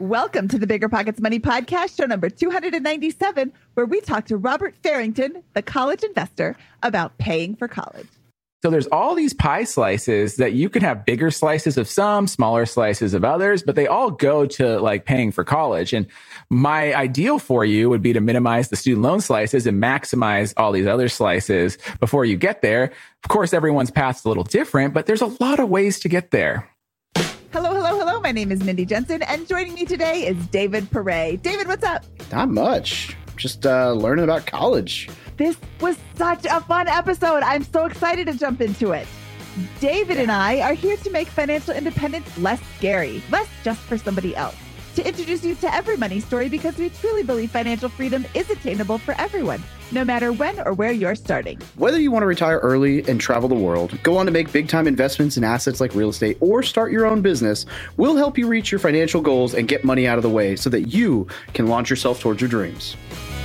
Welcome to the Bigger Pockets Money Podcast, show number 297, where we talk to Robert Farrington, the college investor, about paying for college. So there's all these pie slices that you can have bigger slices of some, smaller slices of others, but they all go to like paying for college. And my ideal for you would be to minimize the student loan slices and maximize all these other slices before you get there. Of course, everyone's path's a little different, but there's a lot of ways to get there. Hello. My name is Mindy Jensen, and joining me today is David Pere. David, what's up? Not much. Just learning about college. This was such a fun episode. I'm so excited to jump into it. David and I are here to make financial independence less scary, less just for somebody else. To introduce you to every money story because we truly believe financial freedom is attainable for everyone, no matter when or where you're starting. Whether you want to retire early and travel the world, go on to make big-time investments in assets like real estate, or start your own business, we'll help you reach your financial goals and get money out of the way so that you can launch yourself towards your dreams.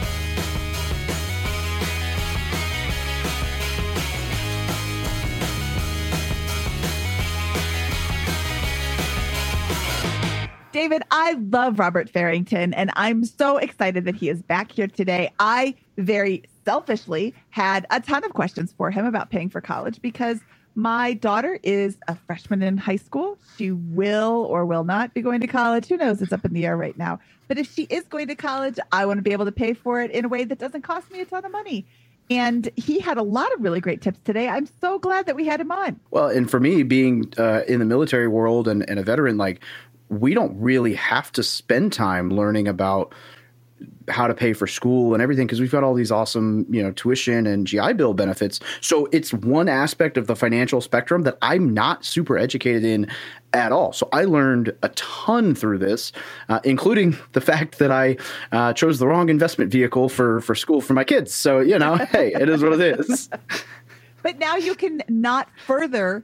David, I love Robert Farrington, and I'm so excited that he is back here today. I very selfishly had a ton of questions for him about paying for college because my daughter is a freshman in high school. She will or will not be going to college. Who knows? It's up in the air right now. But if she is going to college, I want to be able to pay for it in a way that doesn't cost me a ton of money. And he had a lot of really great tips today. I'm so glad that we had him on. Well, and for me, being in the military world and a veteran, like, we don't really have to spend time learning about how to pay for school and everything because we've got all these awesome, tuition and GI Bill benefits. So it's one aspect of the financial spectrum that I'm not super educated in at all. So I learned a ton through this, including the fact that I chose the wrong investment vehicle for school for my kids. So, hey, it is what it is. But now you can not further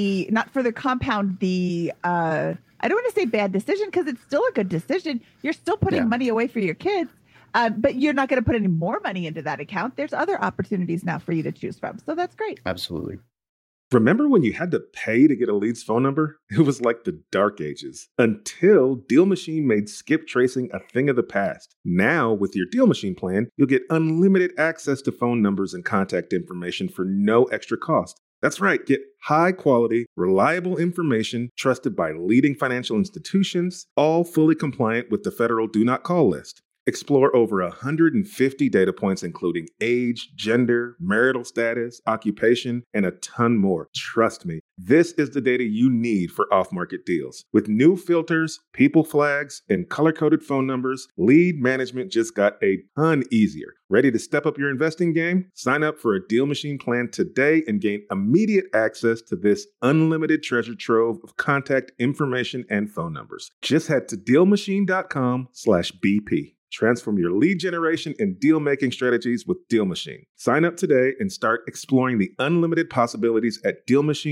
compound the I don't want to say bad decision because it's still a good decision. You're still putting money away for your kids, but you're not going to put any more money into that account. There's other opportunities now for you to choose from. So that's great. Absolutely. Remember when you had to pay to get a lead's phone number? It was like the dark ages until Deal Machine made skip tracing a thing of the past. Now, with your Deal Machine plan, you'll get unlimited access to phone numbers and contact information for no extra cost. That's right. Get high-quality, reliable information trusted by leading financial institutions, all fully compliant with the federal Do Not Call list. Explore over 150 data points, including age, gender, marital status, occupation, and a ton more. Trust me, this is the data you need for off-market deals. With new filters, people flags, and color-coded phone numbers, lead management just got a ton easier. Ready to step up your investing game? Sign up for a Deal Machine plan today and gain immediate access to this unlimited treasure trove of contact information and phone numbers. Just head to DealMachine.com/BP. Transform your lead generation and deal-making strategies with Deal Machine. Sign up today and start exploring the unlimited possibilities at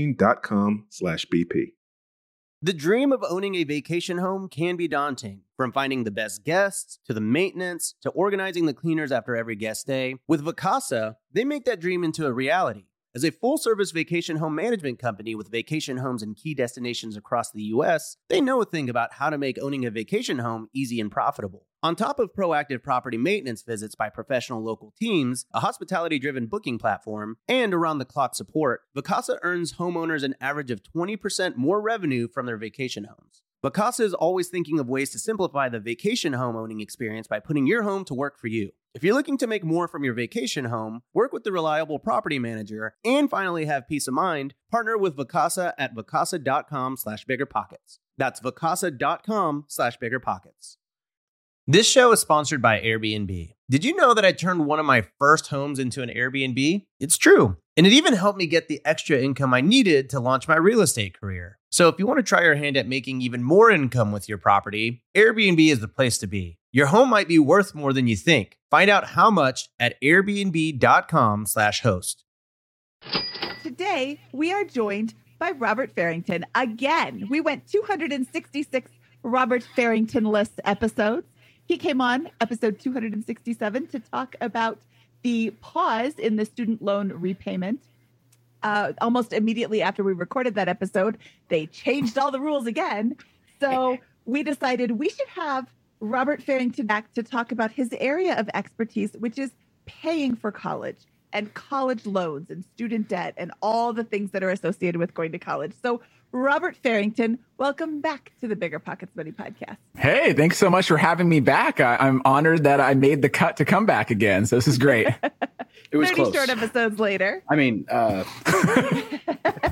DealMachine.com/BP. The dream of owning a vacation home can be daunting. From finding the best guests, to the maintenance, to organizing the cleaners after every guest stay. With Vacasa, they make that dream into a reality. As a full-service vacation home management company with vacation homes in key destinations across the U.S., they know a thing about how to make owning a vacation home easy and profitable. On top of proactive property maintenance visits by professional local teams, a hospitality-driven booking platform, and around-the-clock support, Vacasa earns homeowners an average of 20% more revenue from their vacation homes. Vacasa is always thinking of ways to simplify the vacation home owning experience by putting your home to work for you. If you're looking to make more from your vacation home, work with the reliable property manager, and finally have peace of mind, partner with Vacasa at vacasa.com/biggerpockets. That's vacasa.com/biggerpockets. This show is sponsored by Airbnb. Did you know that I turned one of my first homes into an Airbnb? It's true. And it even helped me get the extra income I needed to launch my real estate career. So if you want to try your hand at making even more income with your property, Airbnb is the place to be. Your home might be worth more than you think. Find out how much at airbnb.com/host. Today, we are joined by Robert Farrington again. We went 266 Robert Farrington list episodes. He came on episode 267 to talk about the pause in the student loan repayment. Almost immediately after we recorded that episode, they changed all the rules again. So we decided we should have Robert Farrington back to talk about his area of expertise, which is paying for college and college loans and student debt and all the things that are associated with going to college. So Robert Farrington, welcome back to the Bigger Pockets Money podcast. Hey, thanks so much for having me back. I'm honored that I made the cut to come back again. So this is great. It was 30 close. short episodes later. I mean, It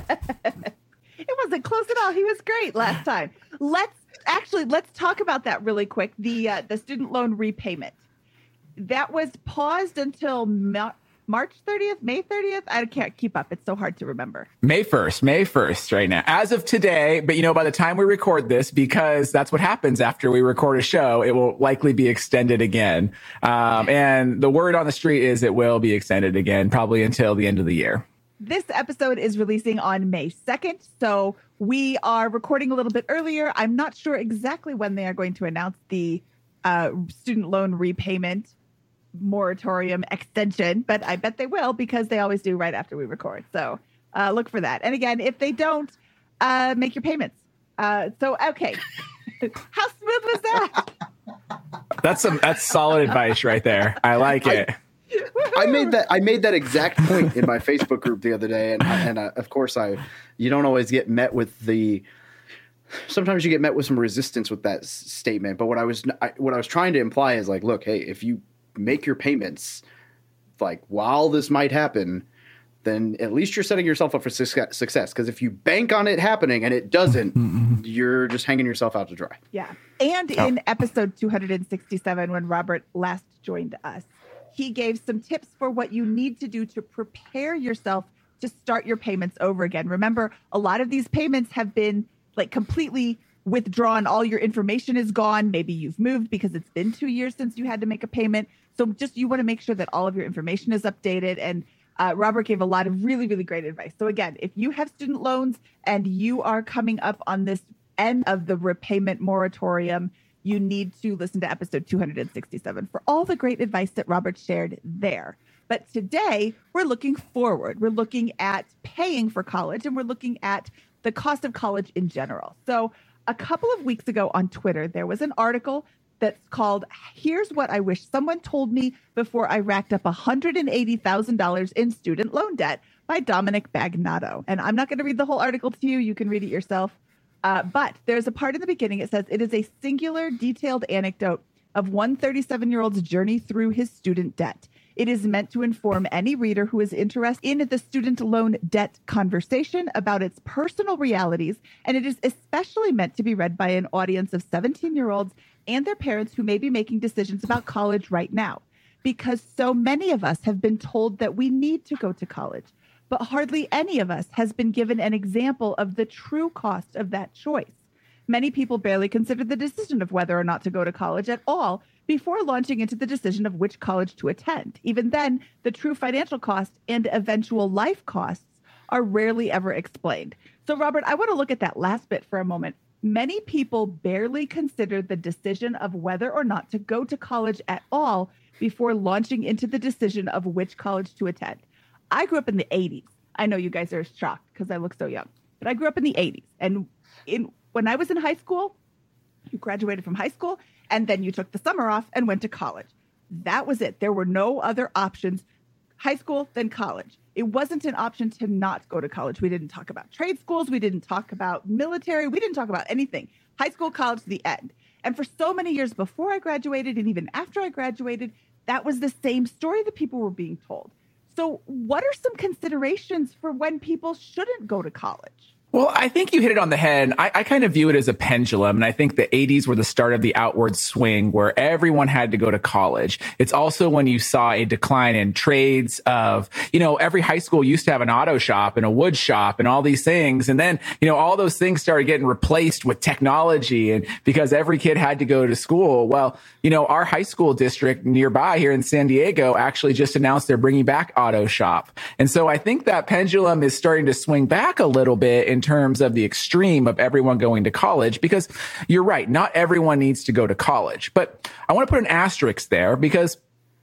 wasn't close at all. He was great last time. Let's talk about that really quick. The student loan repayment that was paused until March 30th, May 30th. I can't keep up. It's so hard to remember. May 1st right now, as of today. But by the time we record this, because that's what happens after we record a show, it will likely be extended again. And the word on the street is it will be extended again, probably until the end of the year. This episode is releasing on May 2nd, so we are recording a little bit earlier. I'm not sure exactly when they are going to announce the student loan repayment moratorium extension, but I bet they will because they always do right after we record. So look for that. And again, if they don't, make your payments. Okay. How smooth was that? That's solid advice right there. I like it. I made that exact point in my Facebook group the other day, and of course you don't always get met with sometimes you get met with some resistance with that statement. But what I was trying to imply is like, look, hey, if you make your payments like while this might happen, then at least you're setting yourself up for success. Because if you bank on it happening and it doesn't, you're just hanging yourself out to dry. Yeah. And in episode 267, when Robert last joined us, he gave some tips for what you need to do to prepare yourself to start your payments over again. Remember, a lot of these payments have been like completely withdrawn. All your information is gone. Maybe you've moved because it's been 2 years since you had to make a payment. So just you want to make sure that all of your information is updated. And Robert gave a lot of really, really great advice. So again, if you have student loans and you are coming up on this end of the repayment moratorium, you need to listen to episode 267 for all the great advice that Robert shared there. But today we're looking forward. We're looking at paying for college and we're looking at the cost of college in general. So a couple of weeks ago on Twitter, there was an article that's called "Here's What I Wish Someone Told Me Before I Racked Up $180,000 in Student Loan Debt" by Dominic Bagnato. And I'm not going to read the whole article to you. You can read it yourself. But there's a part in the beginning. It says it is a singular, detailed anecdote of one 37-year-old's journey through his student debt. It is meant to inform any reader who is interested in the student loan debt conversation about its personal realities, and it is especially meant to be read by an audience of 17-year-olds and their parents who may be making decisions about college right now, because so many of us have been told that we need to go to college, but hardly any of us has been given an example of the true cost of that choice. Many people barely consider the decision of whether or not to go to college at all before launching into the decision of which college to attend. Even then, the true financial cost and eventual life costs are rarely ever explained. So, Robert, I want to look at that last bit for a moment. Many people barely consider the decision of whether or not to go to college at all before launching into the decision of which college to attend. I grew up in the 80s. I know you guys are shocked because I look so young, but I grew up in the 80s. And when I was in high school, you graduated from high school and then you took the summer off and went to college. That was it. There were no other options. High school, then college. It wasn't an option to not go to college. We didn't talk about trade schools. We didn't talk about military. We didn't talk about anything. High school, college, the end. And for so many years before I graduated and even after I graduated, that was the same story that people were being told. So what are some considerations for when people shouldn't go to college? Well, I think you hit it on the head. I kind of view it as a pendulum. And I think the 80s were the start of the outward swing where everyone had to go to college. It's also when you saw a decline in trades of, every high school used to have an auto shop and a wood shop and all these things. And then, all those things started getting replaced with technology. And because every kid had to go to school, well, our high school district nearby here in San Diego actually just announced they're bringing back auto shop. And so I think that pendulum is starting to swing back a little bit in terms of the extreme of everyone going to college, because you're right, not everyone needs to go to college. But I want to put an asterisk there because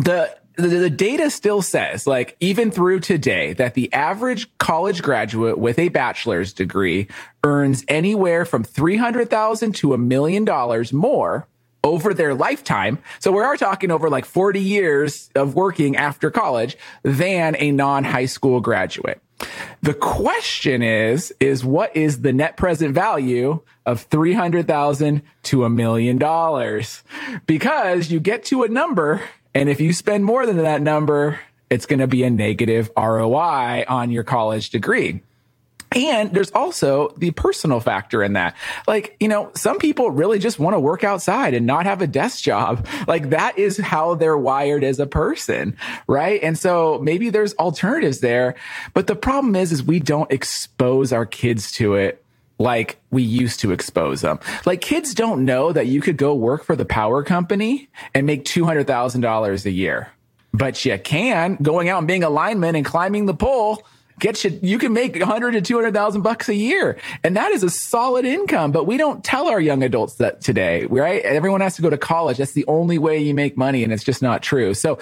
the data still says, like, even through today, that the average college graduate with a bachelor's degree earns anywhere from $300,000 to $1 million more over their lifetime. So we are talking over like 40 years of working after college than a non-high school graduate. The question is what is the net present value of $300,000 to $1 million? Because you get to a number, and if you spend more than that number, it's going to be a negative ROI on your college degree. And there's also the personal factor in that. Like, you know, some people really just want to work outside and not have a desk job. Like, that is how they're wired as a person, right? And so maybe there's alternatives there. But the problem is we don't expose our kids to it like we used to expose them. Like, kids don't know that you could go work for the power company and make $200,000 a year. But you can, going out and being a lineman and climbing the pole, you can make $100,000 to $200,000 a year. And that is a solid income, but we don't tell our young adults that today, right? Everyone has to go to college. That's the only way you make money. And it's just not true. So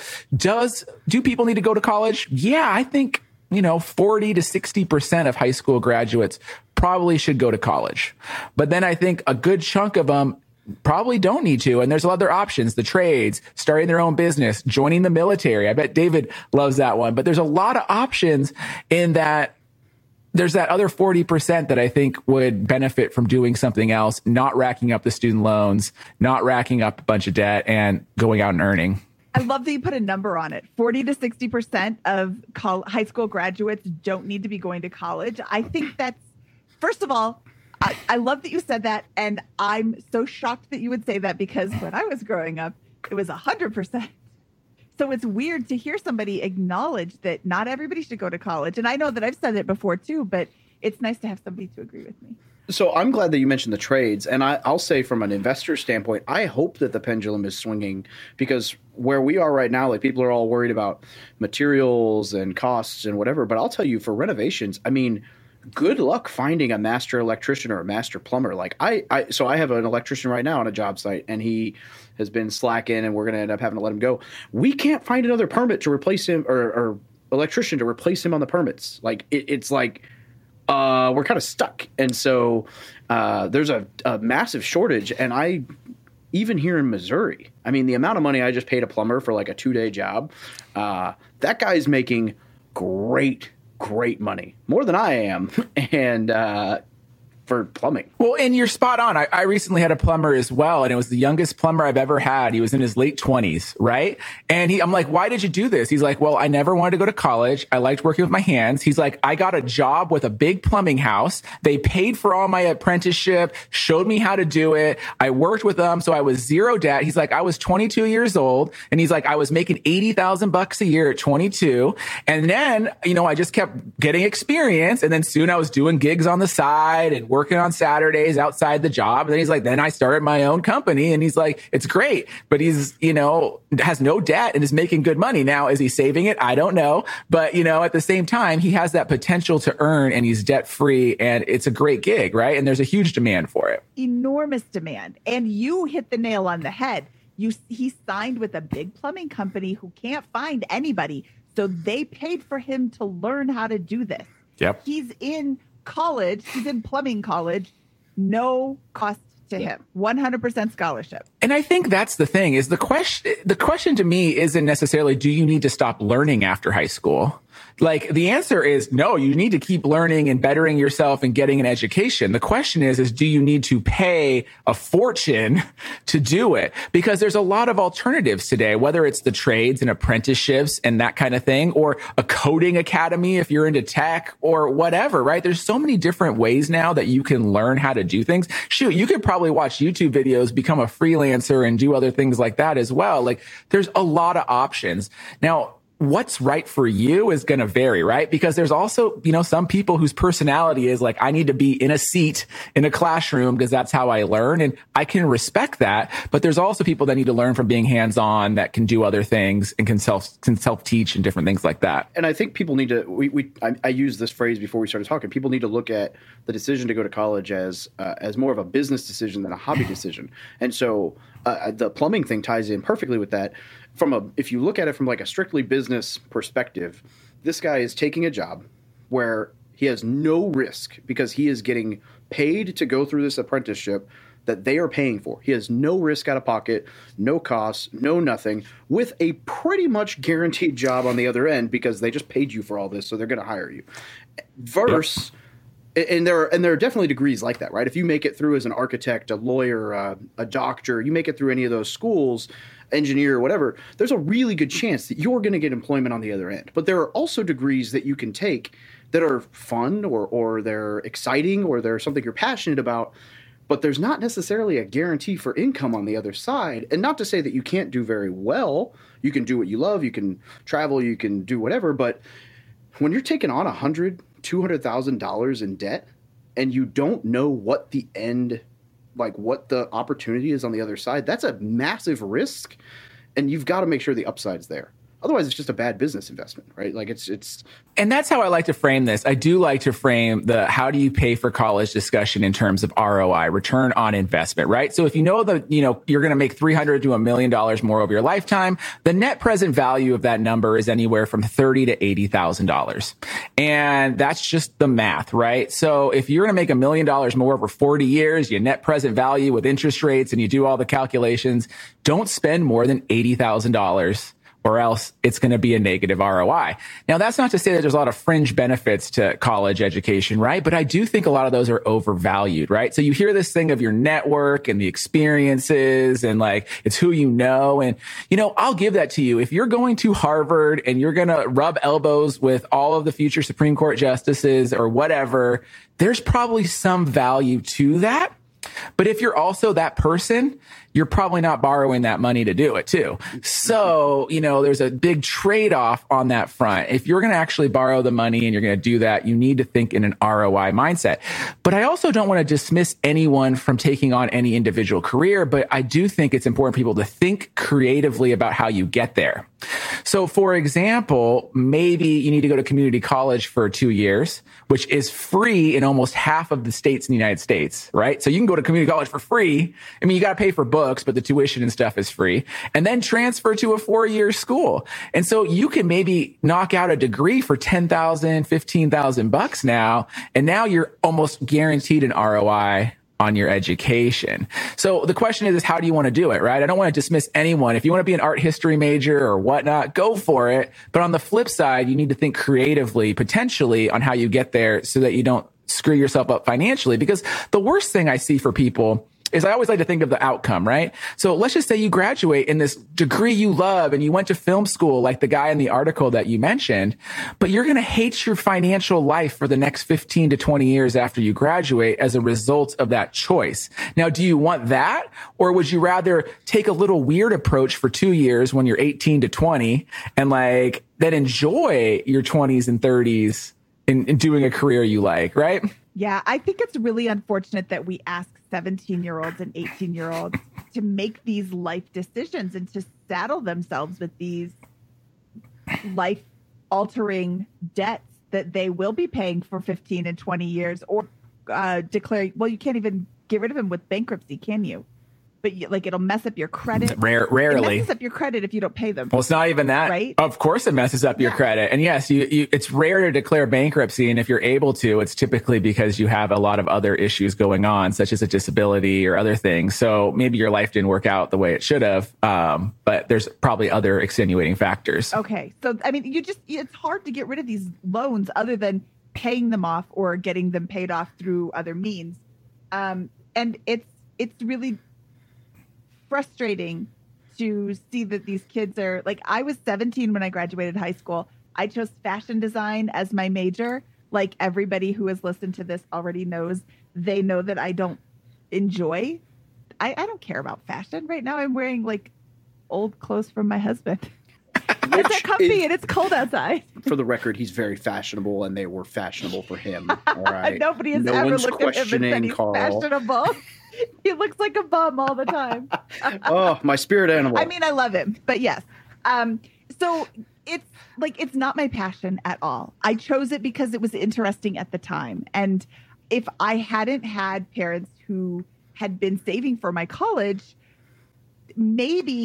do people need to go to college? Yeah, I think, 40 to 60% of high school graduates probably should go to college. But then I think a good chunk of them probably don't need to. And there's other options, the trades, starting their own business, joining the military. I bet David loves that one. But there's a lot of options in that. There's that other 40% that I think would benefit from doing something else, not racking up the student loans, not racking up a bunch of debt, and going out and earning. I love that you put a number on it. 40 to 60% of high school graduates don't need to be going to college. I think that's, first of all, I love that you said that, and I'm so shocked that you would say that, because when I was growing up, it was 100%. So it's weird to hear somebody acknowledge that not everybody should go to college. And I know that I've said it before too, but it's nice to have somebody to agree with me. So I'm glad that you mentioned the trades. And I'll say, from an investor standpoint, I hope that the pendulum is swinging, because where we are right now, like, people are all worried about materials and costs and whatever. But I'll tell you, for renovations, I mean, good luck finding a master electrician or a master plumber. Like, so I have an electrician right now on a job site, and he has been slacking, and we're going to end up having to let him go. We can't find another permit to replace him, or electrician to replace him on the permits. Like, it's like, we're kind of stuck. And so there's a massive shortage. And even here in Missouri, I mean, the amount of money I just paid a plumber for like a 2-day job, that guy's making great money, more than I am, and for plumbing. Well, and you're spot on. I recently had a plumber as well, and it was the youngest plumber I've ever had. He was in his late 20s, right? And I'm like, why did you do this? He's like, well, I never wanted to go to college. I liked working with my hands. He's like, I got a job with a big plumbing house. They paid for all my apprenticeship, showed me how to do it. I worked with them, so I was zero debt. He's like, I was 22 years old, and he's like, I was making $80,000 a year at 22. And then, I just kept getting experience, and then soon I was doing gigs on the side and working on Saturdays outside the job. And then he's like, then I started my own company, and he's like, it's great, but he's, has no debt and is making good money. Now, is he saving it? I don't know. But, at the same time, he has that potential to earn, and he's debt free, and it's a great gig, right? And there's a huge demand for it. Enormous demand. And you hit the nail on the head. He signed with a big plumbing company who can't find anybody. So they paid for him to learn how to do this. Yep. He's in college. He's in plumbing college. No cost to him. 100% scholarship. And I think that's the thing, is the question to me isn't necessarily, do you need to stop learning after high school? Like, the answer is no, you need to keep learning and bettering yourself and getting an education. The question is do you need to pay a fortune to do it? Because there's a lot of alternatives today, whether it's the trades and apprenticeships and that kind of thing, or a coding academy if you're into tech or whatever, right? There's so many different ways now that you can learn how to do things. Shoot, you could probably watch YouTube videos, become a freelancer, and do other things like that as well. Like, there's a lot of options. Now, what's right for you is going to vary, right? Because there's also, some people whose personality is like, I need to be in a seat in a classroom because that's how I learn. And I can respect that. But there's also people that need to learn from being hands-on, that can do other things and can self-teach and different things like that. And I think people need to, I used this phrase before we started talking, people need to look at the decision to go to college as more of a business decision than a hobby decision. And so the plumbing thing ties in perfectly with that. if you look at it from like a strictly business perspective, this guy is taking a job where he has no risk because he is getting paid to go through this apprenticeship that they are paying for. He has no risk out of pocket, no costs, no nothing, with a pretty much guaranteed job on the other end because they just paid you for all this, so they're going to hire you. Versus, and there are definitely degrees like that, right? If you make it through as an architect, a lawyer, a doctor, you make it through any of those schools, engineer, whatever, there's a really good chance that you're going to get employment on the other end. But there are also degrees that you can take that are fun or they're exciting or they're something you're passionate about, but there's not necessarily a guarantee for income on the other side. And not to say that you can't do very well. You can do what you love. You can travel. You can do whatever. But when you're taking on $100,000, $200,000 in debt and you don't know what the end, like what the opportunity is on the other side, that's a massive risk. And you've got to make sure the upside's there. Otherwise, it's just a bad business investment, right? Like it's. And that's how I like to frame this. I do like to frame the how do you pay for college discussion in terms of ROI, return on investment, right? So if you know that, you're going to make $300,000 to $1 million more over your lifetime, the net present value of that number is anywhere from $30,000 to $80,000. And that's just the math, right? So if you're going to make $1 million more over 40 years, your net present value with interest rates, and you do all the calculations, don't spend more than $80,000. Or else it's going to be a negative ROI. Now, that's not to say that there's a lot of fringe benefits to college education, right? But I do think a lot of those are overvalued, right? So you hear this thing of your network and the experiences and like it's who you know. And, I'll give that to you. If you're going to Harvard and you're going to rub elbows with all of the future Supreme Court justices or whatever, there's probably some value to that. But if you're also that person, you're probably not borrowing that money to do it too. So, there's a big trade-off on that front. If you're going to actually borrow the money and you're going to do that, you need to think in an ROI mindset. But I also don't want to dismiss anyone from taking on any individual career, but I do think it's important for people to think creatively about how you get there. So for example, maybe you need to go to community college for 2 years, which is free in almost half of the states in the United States, right? So you can go to community college for free. I mean, you got to pay for books, but the tuition and stuff is free, and then transfer to a 4-year school. And so you can maybe knock out a degree for $10,000, $15,000 now. And now you're almost guaranteed an ROI on your education. So the question is how do you want to do it, right? I don't want to dismiss anyone. If you want to be an art history major or whatnot, go for it. But on the flip side, you need to think creatively, potentially, on how you get there so that you don't screw yourself up financially. Because the worst thing I see for people is I always like to think of the outcome, right? So let's just say you graduate in this degree you love and you went to film school like the guy in the article that you mentioned, but you're going to hate your financial life for the next 15 to 20 years after you graduate as a result of that choice. Now, do you want that? Or would you rather take a little weird approach for 2 years when you're 18 to 20 and then enjoy your 20s and 30s in doing a career you like, right? Yeah, I think it's really unfortunate that we ask 17-year-olds and 18-year-olds to make these life decisions and to saddle themselves with these life-altering debts that they will be paying for 15 and 20 years or declare, well, you can't even get rid of them with bankruptcy, can you? But it'll mess up your credit. Rarely. It messes up your credit if you don't pay them. Well, it's not even that. Right? Of course it messes up your credit. And yes, it's rare to declare bankruptcy. And if you're able to, it's typically because you have a lot of other issues going on, such as a disability or other things. So maybe your life didn't work out the way it should have. But there's probably other extenuating factors. Okay. So, I mean, it's hard to get rid of these loans other than paying them off or getting them paid off through other means. And it's really frustrating to see that these kids are like, I was 17 when I graduated high school. I chose fashion design as my major. Like everybody who has listened to this already knows, they know that I don't enjoy. I don't care about fashion. Right now I'm wearing like old clothes from my husband. It's comfy and it's cold outside. For the record, he's very fashionable and they were fashionable for him. All right. Nobody has ever looked at him and said he's fashionable. He looks like a bum all the time. Oh, my spirit animal. I mean, I love him, but yes. So it's not my passion at all. I chose it because it was interesting at the time. And if I hadn't had parents who had been saving for my college, maybe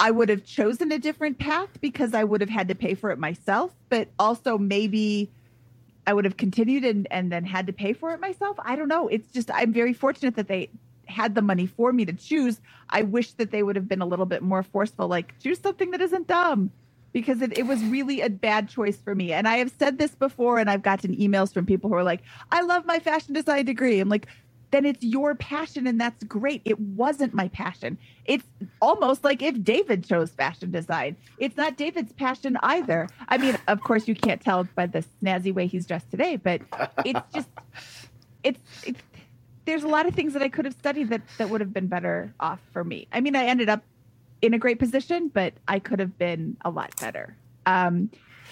I would have chosen a different path because I would have had to pay for it myself, but also maybe I would have continued and then had to pay for it myself. I don't know. It's just, I'm very fortunate that they had the money for me to choose. I wish that they would have been a little bit more forceful, like choose something that isn't dumb, because it was really a bad choice for me. And I have said this before, and I've gotten emails from people who are like, I love my fashion design degree. I'm like, then it's your passion, and that's great. It wasn't my passion. It's almost like if David chose fashion design. It's not David's passion either. I mean, of course, you can't tell by the snazzy way he's dressed today, but it's just, it's there's a lot of things that I could have studied that would have been better off for me. I mean, I ended up in a great position, but I could have been a lot better. And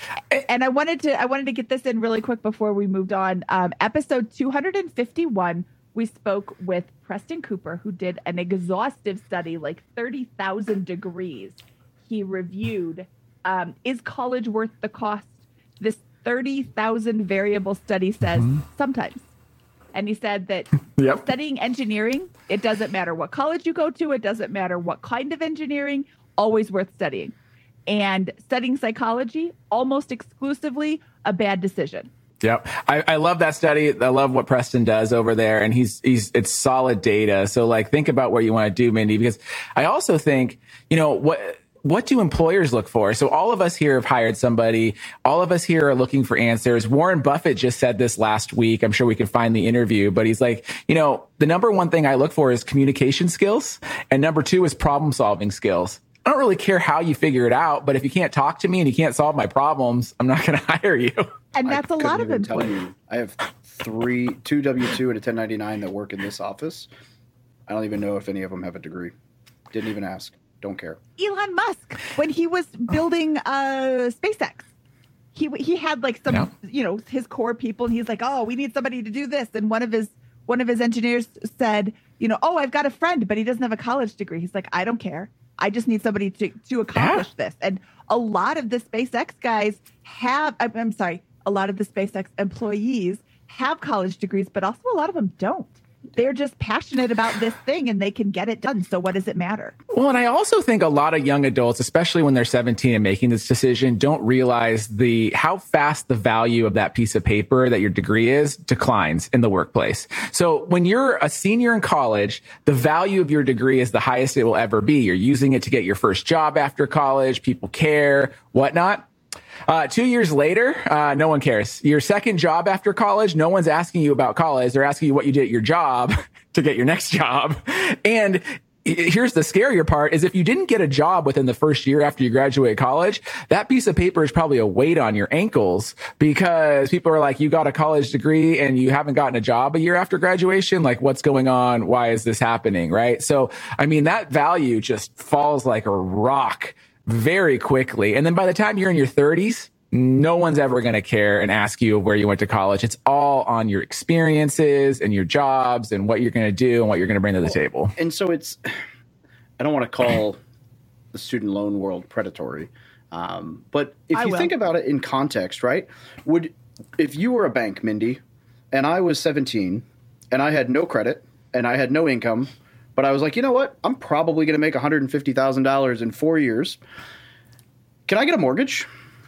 I wanted to get this in really quick before we moved on. Episode 251, we spoke with Preston Cooper, who did an exhaustive study, like 30,000 degrees. He reviewed, is college worth the cost? This 30,000 variable study says sometimes. And he said that studying engineering, it doesn't matter what college you go to. It doesn't matter what kind of engineering, always worth studying. And studying psychology, almost exclusively a bad decision. Yep. I love that study. I love what Preston does over there. And it's solid data. So like, think about what you want to do, Mindy, because I also think, what do employers look for? So all of us here have hired somebody. All of us here are looking for answers. Warren Buffett just said this last week. I'm sure we can find the interview, but he's like, the number one thing I look for is communication skills. And number two is problem solving skills. I don't really care how you figure it out, but if you can't talk to me and you can't solve my problems, I'm not going to hire you. And that's a lot of employees. I have two W-2 and a 1099 that work in this office. I don't even know if any of them have a degree. Didn't even ask. Don't care. Elon Musk, when he was building SpaceX, he had like some, his core people, and he's like, oh, we need somebody to do this. And one of his engineers said, oh, I've got a friend, but he doesn't have a college degree. He's like, I don't care. I just need somebody to accomplish this. And a lot of the SpaceX guys a lot of the SpaceX employees have college degrees, but also a lot of them don't. They're just passionate about this thing and they can get it done. So what does it matter? Well, and I also think a lot of young adults, especially when they're 17 and making this decision, don't realize how fast the value of that piece of paper that your degree is declines in the workplace. So when you're a senior in college, the value of your degree is the highest it will ever be. You're using it to get your first job after college. People care, whatnot. 2 years later, no one cares. Your second job after college, no one's asking you about college. They're asking you what you did at your job to get your next job. And here's the scarier part is if you didn't get a job within the first year after you graduate college, that piece of paper is probably a weight on your ankles because people are like, you got a college degree and you haven't gotten a job a year after graduation. Like, what's going on? Why is this happening? Right. So, I mean, that value just falls like a rock very quickly. And then by the time you're in your 30s, no one's ever going to care and ask you where you went to college. It's all on your experiences and your jobs and what you're going to do and what you're going to bring to the table. And so I don't want to call the student loan world predatory. But if you think about it in context, right? If you were a bank, Mindy, and I was 17 and I had no credit and I had no income, but I was like, you know what? I'm probably going to make $150,000 in 4 years. Can I get a mortgage?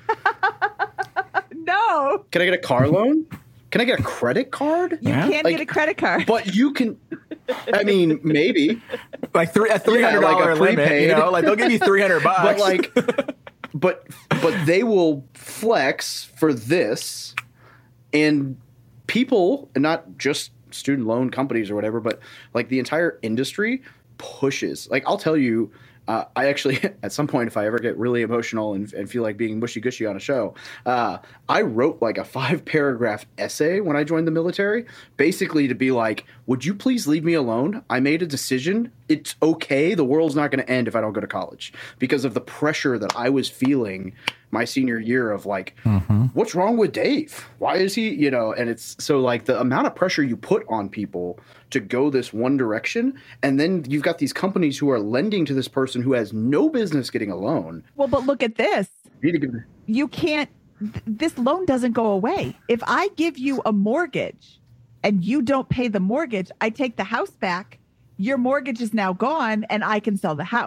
No. Can I get a car loan? Can I get a credit card? You can't get a credit card. But you can, I mean, maybe. Like a $300 limit, like they'll give you $300. But they will flex for this, and people, and not just student loan companies or whatever, but like the entire industry pushes. Like, I'll tell you, I actually, at some point, if I ever get really emotional and feel like being mushy-gushy on a show, I wrote like a 5-paragraph essay when I joined the military, basically to be like, would you please leave me alone? I made a decision. It's okay. The world's not going to end if I don't go to college, because of the pressure that I was feeling my senior year of like, what's wrong with Dave? Why is he, and it's so like the amount of pressure you put on people to go this one direction. And then you've got these companies who are lending to this person who has no business getting a loan. Well, but look at this. You can't, this loan doesn't go away. If I give you a mortgage and you don't pay the mortgage, I take the house back. Your mortgage is now gone and I can sell the house.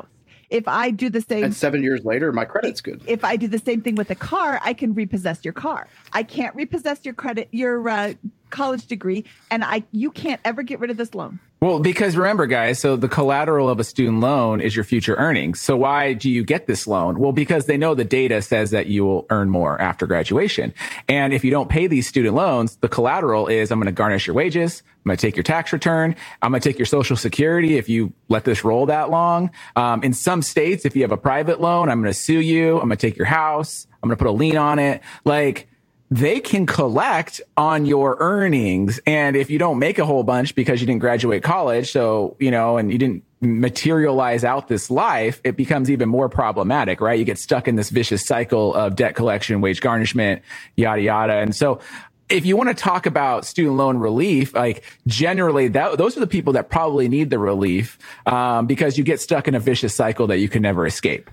if I do the same, And 7 years later, my credit's good. if I do the same thing with a car, I can repossess your car. I can't repossess your college degree, and you can't ever get rid of this loan. Well, because remember, guys, so the collateral of a student loan is your future earnings. So why do you get this loan? Well, because they know the data says that you will earn more after graduation. And if you don't pay these student loans, the collateral is I'm going to garnish your wages. I'm going to take your tax return. I'm going to take your Social Security if you let this roll that long. In some states, if you have a private loan, I'm going to sue you. I'm going to take your house. I'm going to put a lien on it. Like, they can collect on your earnings. And if you don't make a whole bunch because you didn't graduate college, so, and you didn't materialize out this life, it becomes even more problematic, right? You get stuck in this vicious cycle of debt collection, wage garnishment, yada, yada. And so if you want to talk about student loan relief, like generally those are the people that probably need the relief, because you get stuck in a vicious cycle that you can never escape.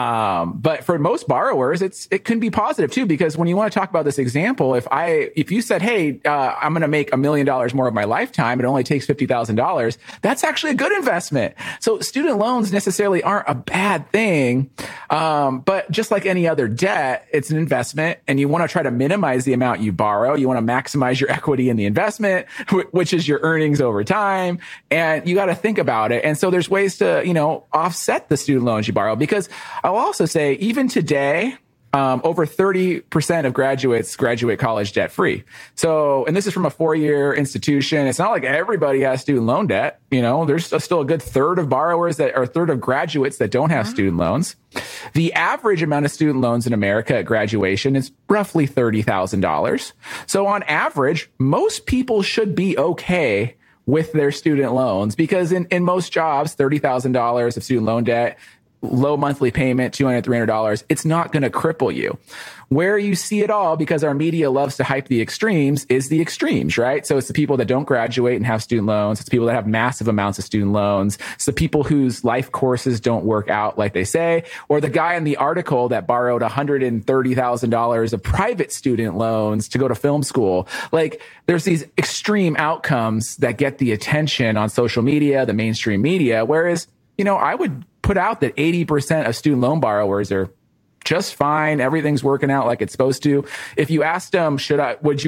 But for most borrowers, it can be positive too, because when you want to talk about this example, if you said, hey, I'm going to make $1 million more of my lifetime, it only takes $50,000. That's actually a good investment. So student loans necessarily aren't a bad thing. But just like any other debt, it's an investment, and you want to try to minimize the amount you borrow. You want to maximize your equity in the investment, which is your earnings over time. And you got to think about it. And so there's ways to, offset the student loans you borrow, because I'll also say even today, over 30% of graduates graduate college debt free. So, and this is from a 4-year institution. It's not like everybody has student loan debt. There's still a good third of third of graduates that don't have student loans. The average amount of student loans in America at graduation is roughly $30,000. So on average, most people should be okay with their student loans, because in most jobs, $30,000 of student loan debt, low monthly payment, $200, $300, it's not going to cripple you. Where you see it all, because our media loves to hype the extremes, is the extremes, right? So it's the people that don't graduate and have student loans. It's people that have massive amounts of student loans. It's the people whose life courses don't work out like they say, or the guy in the article that borrowed $130,000 of private student loans to go to film school. Like, there's these extreme outcomes that get the attention on social media, the mainstream media, whereas, I would put out that 80% of student loan borrowers are just fine. Everything's working out like it's supposed to. If you asked them, can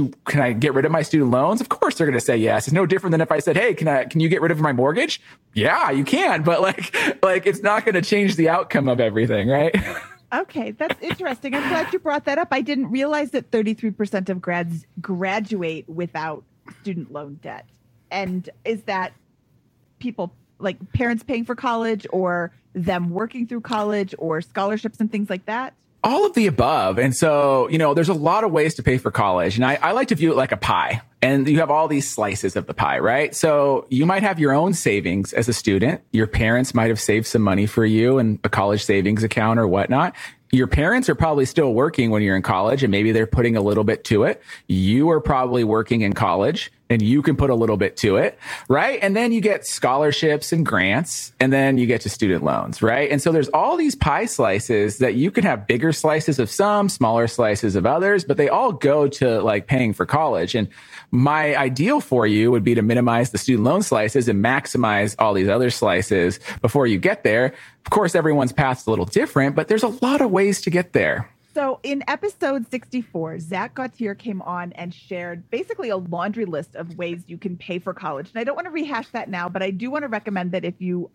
I get rid of my student loans? Of course they're going to say yes. It's no different than if I said, hey, can you get rid of my mortgage? Yeah, you can. But like it's not going to change the outcome of everything, right? Okay, that's interesting. I'm glad you brought that up. I didn't realize that 33% of grads graduate without student loan debt. And is that people, like parents paying for college, or them working through college, or scholarships and things like that? All of the above. And so, there's a lot of ways to pay for college. And I like to view it like a pie. And you have all these slices of the pie, right? So you might have your own savings as a student. Your parents might have saved some money for you in a college savings account or whatnot. Your parents are probably still working when you're in college, and maybe they're putting a little bit to it. You are probably working in college, and you can put a little bit to it, right? And then you get scholarships and grants, and then you get to student loans, right? And so there's all these pie slices that you can have bigger slices of some, smaller slices of others, but they all go to like paying for college. And my ideal for you would be to minimize the student loan slices and maximize all these other slices before you get there. Of course, everyone's path's a little different, but there's a lot of ways to get there. So in episode 64, Zach Gautier came on and shared basically a laundry list of ways you can pay for college. And I don't want to rehash that now, but I do want to recommend that if you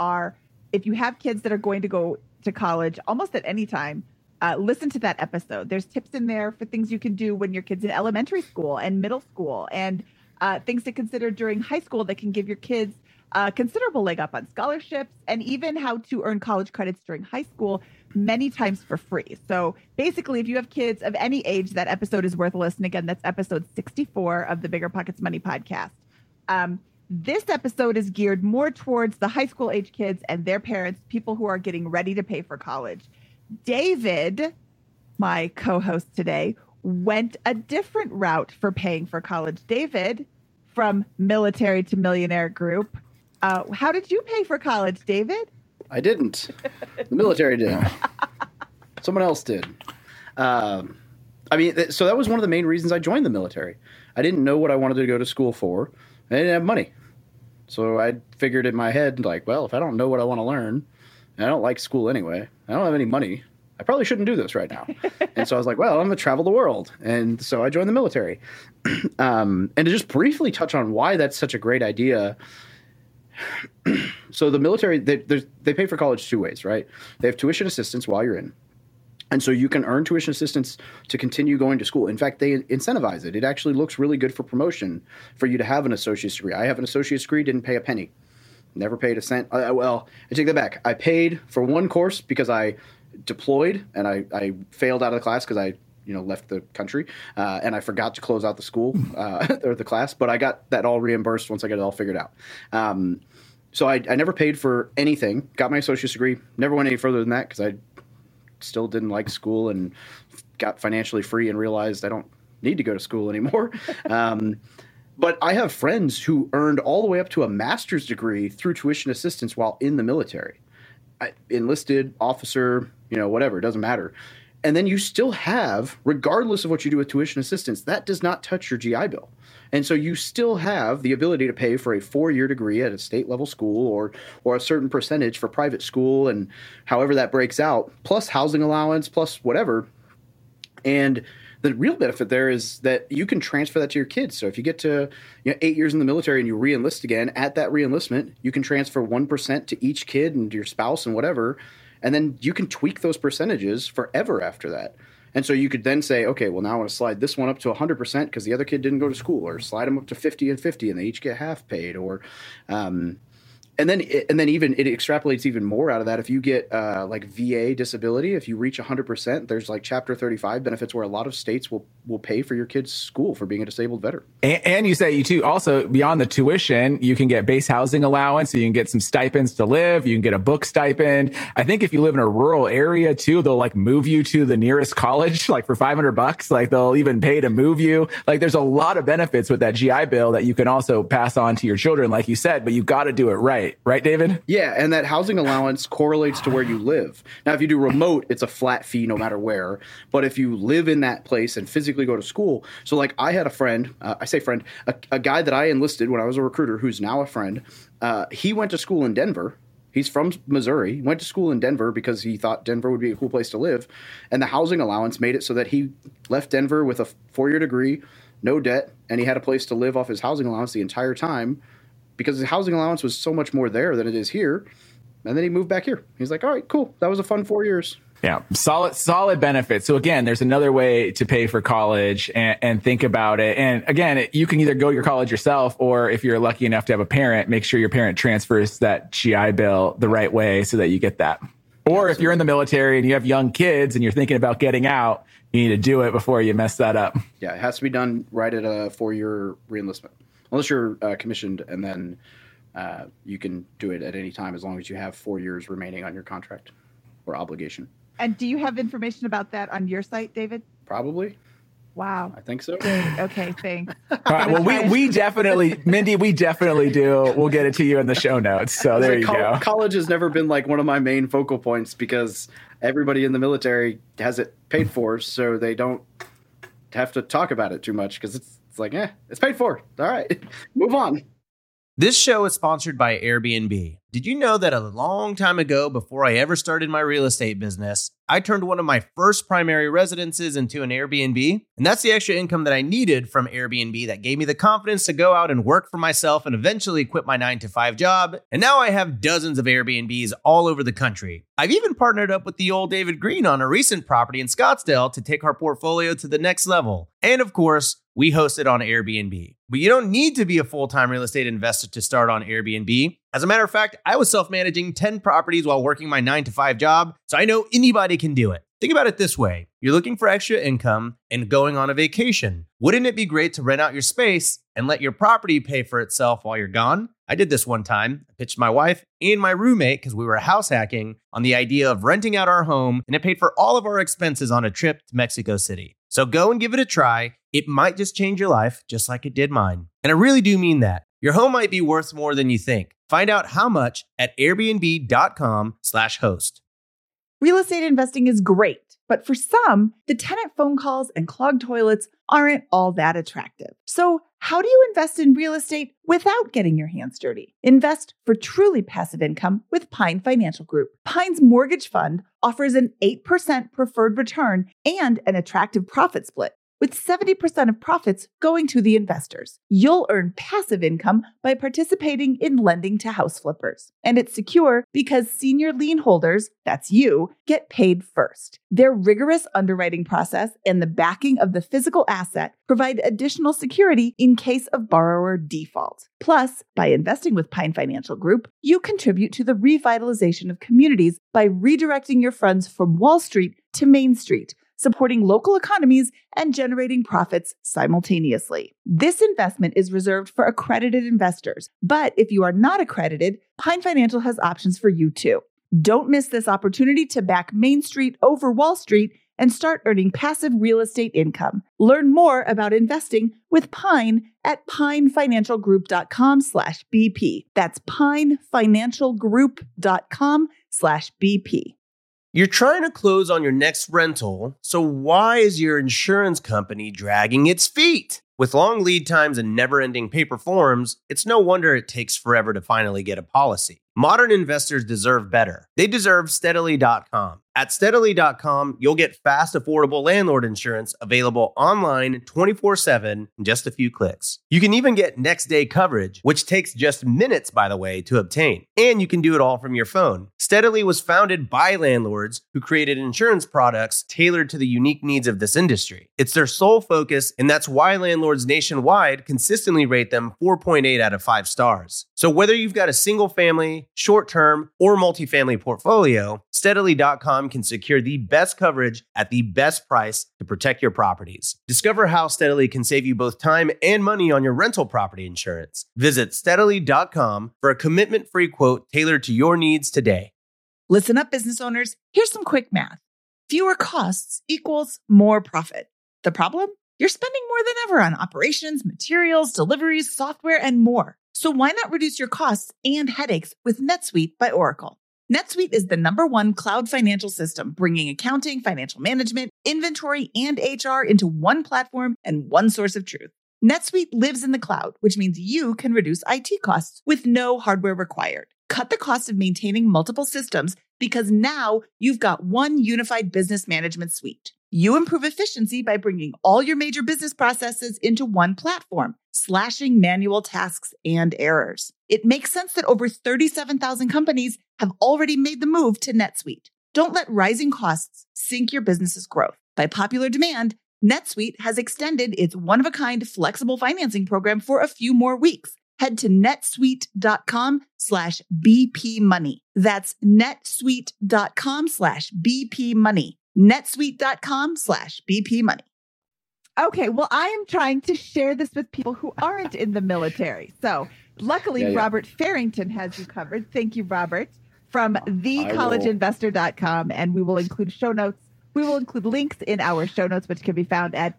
have kids that are going to go to college almost at any time, listen to that episode. There's tips in there for things you can do when your kid's in elementary school and middle school, and things to consider during high school that can give your kids a considerable leg up on scholarships, and even how to earn college credits during high school, many times for free. So basically, if you have kids of any age, that episode is worth a listen. Again, that's episode 64 of the Bigger Pockets Money podcast. This episode is geared more towards the high school age kids and their parents, people who are getting ready to pay for college. David, my co-host today, went a different route for paying for college. David, from Military to Millionaire Group. How did you pay for college, David? I didn't. The military did. Someone else did. So that was one of the main reasons I joined the military. I didn't know what I wanted to go to school for. I didn't have money. So I figured in my head, like, well, if I don't know what I want to learn, and I don't like school anyway. I don't have any money. I probably shouldn't do this right now. And so I was like, well, I'm going to travel the world. And so I joined the military. And to just briefly touch on why that's such a great idea. So the military, they pay for college 2 ways, right? They have tuition assistance while you're in. And so you can earn tuition assistance to continue going to school. In fact, they incentivize it. It actually looks really good for promotion for you to have an associate's degree. I have an associate's degree, didn't pay a penny. Never paid a cent. Well, I take that back. I paid for one course because I deployed and I failed out of the class because I left the country and I forgot to close out the school or the class, but I got that all reimbursed once I got it all figured out. So I never paid for anything, got my associate's degree, never went any further than that because I still didn't like school and got financially free and realized I don't need to go to school anymore. But I have friends who earned all the way up to a master's degree through tuition assistance while in the military. Enlisted, officer, whatever, it doesn't matter. And then you still have, regardless of what you do with tuition assistance, that does not touch your GI Bill. And so you still have the ability to pay for a 4-year degree at a state level school or a certain percentage for private school and however that breaks out, plus housing allowance, plus whatever. And the real benefit there is that you can transfer that to your kids. So if you get to 8 years in the military and you re-enlist again, at that re-enlistment, you can transfer 1% to each kid and to your spouse and whatever. And then you can tweak those percentages forever after that. And so you could then say, okay, well, now I want to slide this one up to 100% because the other kid didn't go to school, or slide them up to 50 and 50 and they each get half paid, or and then even it extrapolates even more out of that. If you get like VA disability, if you reach 100%, there's like Chapter 35 benefits where a lot of states will pay for your kid's school for being a disabled veteran. And you say you too, also beyond the tuition, you can get base housing allowance. So you can get some stipends to live. You can get a book stipend. I think if you live in a rural area too, they'll like move you to the nearest college, like for $500. Like they'll even pay to move you. Like there's a lot of benefits with that GI Bill that you can also pass on to your children, like you said, but you've got to do it right. Right, David? Yeah, and that housing allowance correlates to where you live. Now, if you do remote, it's a flat fee no matter where. But if you live in that place and physically go to school, so like I had a friend, a guy that I enlisted when I was a recruiter who's now a friend. He went to school in Denver. He's from Missouri. He went to school in Denver because he thought Denver would be a cool place to live. And the housing allowance made it so that he left Denver with a 4-year degree, no debt, and he had a place to live off his housing allowance the entire time, because the housing allowance was so much more there than it is here. And then he moved back here. He's like, all right, cool. That was a fun 4 years. Yeah. Solid benefits. So again, there's another way to pay for college and think about it. And again, you can either go to your college yourself, or if you're lucky enough to have a parent, make sure your parent transfers that GI Bill the right way so that you get that. Or if you're in the military and you have young kids and you're thinking about getting out, you need to do it before you mess that up. Yeah. It has to be done right at a 4-year reenlistment. Unless you're commissioned, and then you can do it at any time as long as you have 4 years remaining on your contract or obligation. And do you have information about that on your site, David? Probably. Wow. I think so. Okay, thanks. All right, well, we definitely, Mindy, we definitely do. We'll get it to you in the show notes. So there you go. College has never been like one of my main focal points because everybody in the military has it paid for, so they don't have to talk about it too much because it's like, it's paid for. All right, move on. This show is sponsored by Airbnb. Did you know that a long time ago, before I ever started my real estate business, I turned one of my first primary residences into an Airbnb? And that's the extra income that I needed from Airbnb that gave me the confidence to go out and work for myself and eventually quit my 9-to-5 job. And now I have dozens of Airbnbs all over the country. I've even partnered up with the old David Green on a recent property in Scottsdale to take our portfolio to the next level. And of course, we host it on Airbnb. But you don't need to be a full-time real estate investor to start on Airbnb. As a matter of fact, I was self-managing 10 properties while working my 9-to-5 job, so I know anybody can do it. Think about it this way. You're looking for extra income and going on a vacation. Wouldn't it be great to rent out your space and let your property pay for itself while you're gone? I did this one time. I pitched my wife and my roommate, because we were house hacking, on the idea of renting out our home, and it paid for all of our expenses on a trip to Mexico City. So go and give it a try. It might just change your life, just like it did mine. And I really do mean that. Your home might be worth more than you think. Find out how much at airbnb.com/host. Real estate investing is great, But for some, the tenant phone calls and clogged toilets aren't all that attractive. So how do you invest in real estate without getting your hands dirty? Invest for truly passive income with Pine Financial Group. Pine's mortgage fund offers an 8% preferred return and an attractive profit split, with 70% of profits going to the investors. You'll earn passive income by participating in lending to house flippers. And it's secure because senior lien holders, that's you, get paid first. Their rigorous underwriting process and the backing of the physical asset provide additional security in case of borrower default. Plus, by investing with Pine Financial Group, you contribute to the revitalization of communities by redirecting your funds from Wall Street to Main Street, supporting local economies and generating profits simultaneously. This investment is reserved for accredited investors, but if you are not accredited, Pine Financial has options for you too. Don't miss this opportunity to back Main Street over Wall Street and start earning passive real estate income. Learn more about investing with Pine at pinefinancialgroup.com/BP. That's pinefinancialgroup.com/BP. You're trying to close on your next rental, so why is your insurance company dragging its feet? With long lead times and never-ending paper forms, it's no wonder it takes forever to finally get a policy. Modern investors deserve better. They deserve Steadily.com. At Steadily.com, you'll get fast, affordable landlord insurance available online 24/7 in just a few clicks. You can even get next-day coverage, which takes just minutes, by the way, to obtain. And you can do it all from your phone. Steadily was founded by landlords who created insurance products tailored to the unique needs of this industry. It's their sole focus, and that's why landlords nationwide consistently rate them 4.8 out of 5 stars. So whether you've got a single-family, short-term, or multifamily portfolio, Steadily.com can secure the best coverage at the best price to protect your properties. Discover how Steadily can save you both time and money on your rental property insurance. Visit Steadily.com for a commitment-free quote tailored to your needs today. Listen up, business owners. Here's some quick math. Fewer costs equals more profit. The problem? You're spending more than ever on operations, materials, deliveries, software, and more. So why not reduce your costs and headaches with NetSuite by Oracle? NetSuite is the #1 cloud financial system, bringing accounting, financial management, inventory, and HR into one platform and one source of truth. NetSuite lives in the cloud, which means you can reduce IT costs with no hardware required. Cut the cost of maintaining multiple systems because now you've got one unified business management suite. You improve efficiency by bringing all your major business processes into one platform, slashing manual tasks and errors. It makes sense that over 37,000 companies have already made the move to NetSuite. Don't let rising costs sink your business's growth. By popular demand, NetSuite has extended its one-of-a-kind flexible financing program for a few more weeks. Head to netsuite.com/bpmoney. That's netsuite.com/bpmoney. netsuite.com/bpmoney. Okay, well, I am trying to share this with people who aren't in the military. So luckily, Robert Farrington has you covered. Thank you, Robert, from thecollegeinvestor.com. And we will include show notes. We will include links in our show notes, which can be found at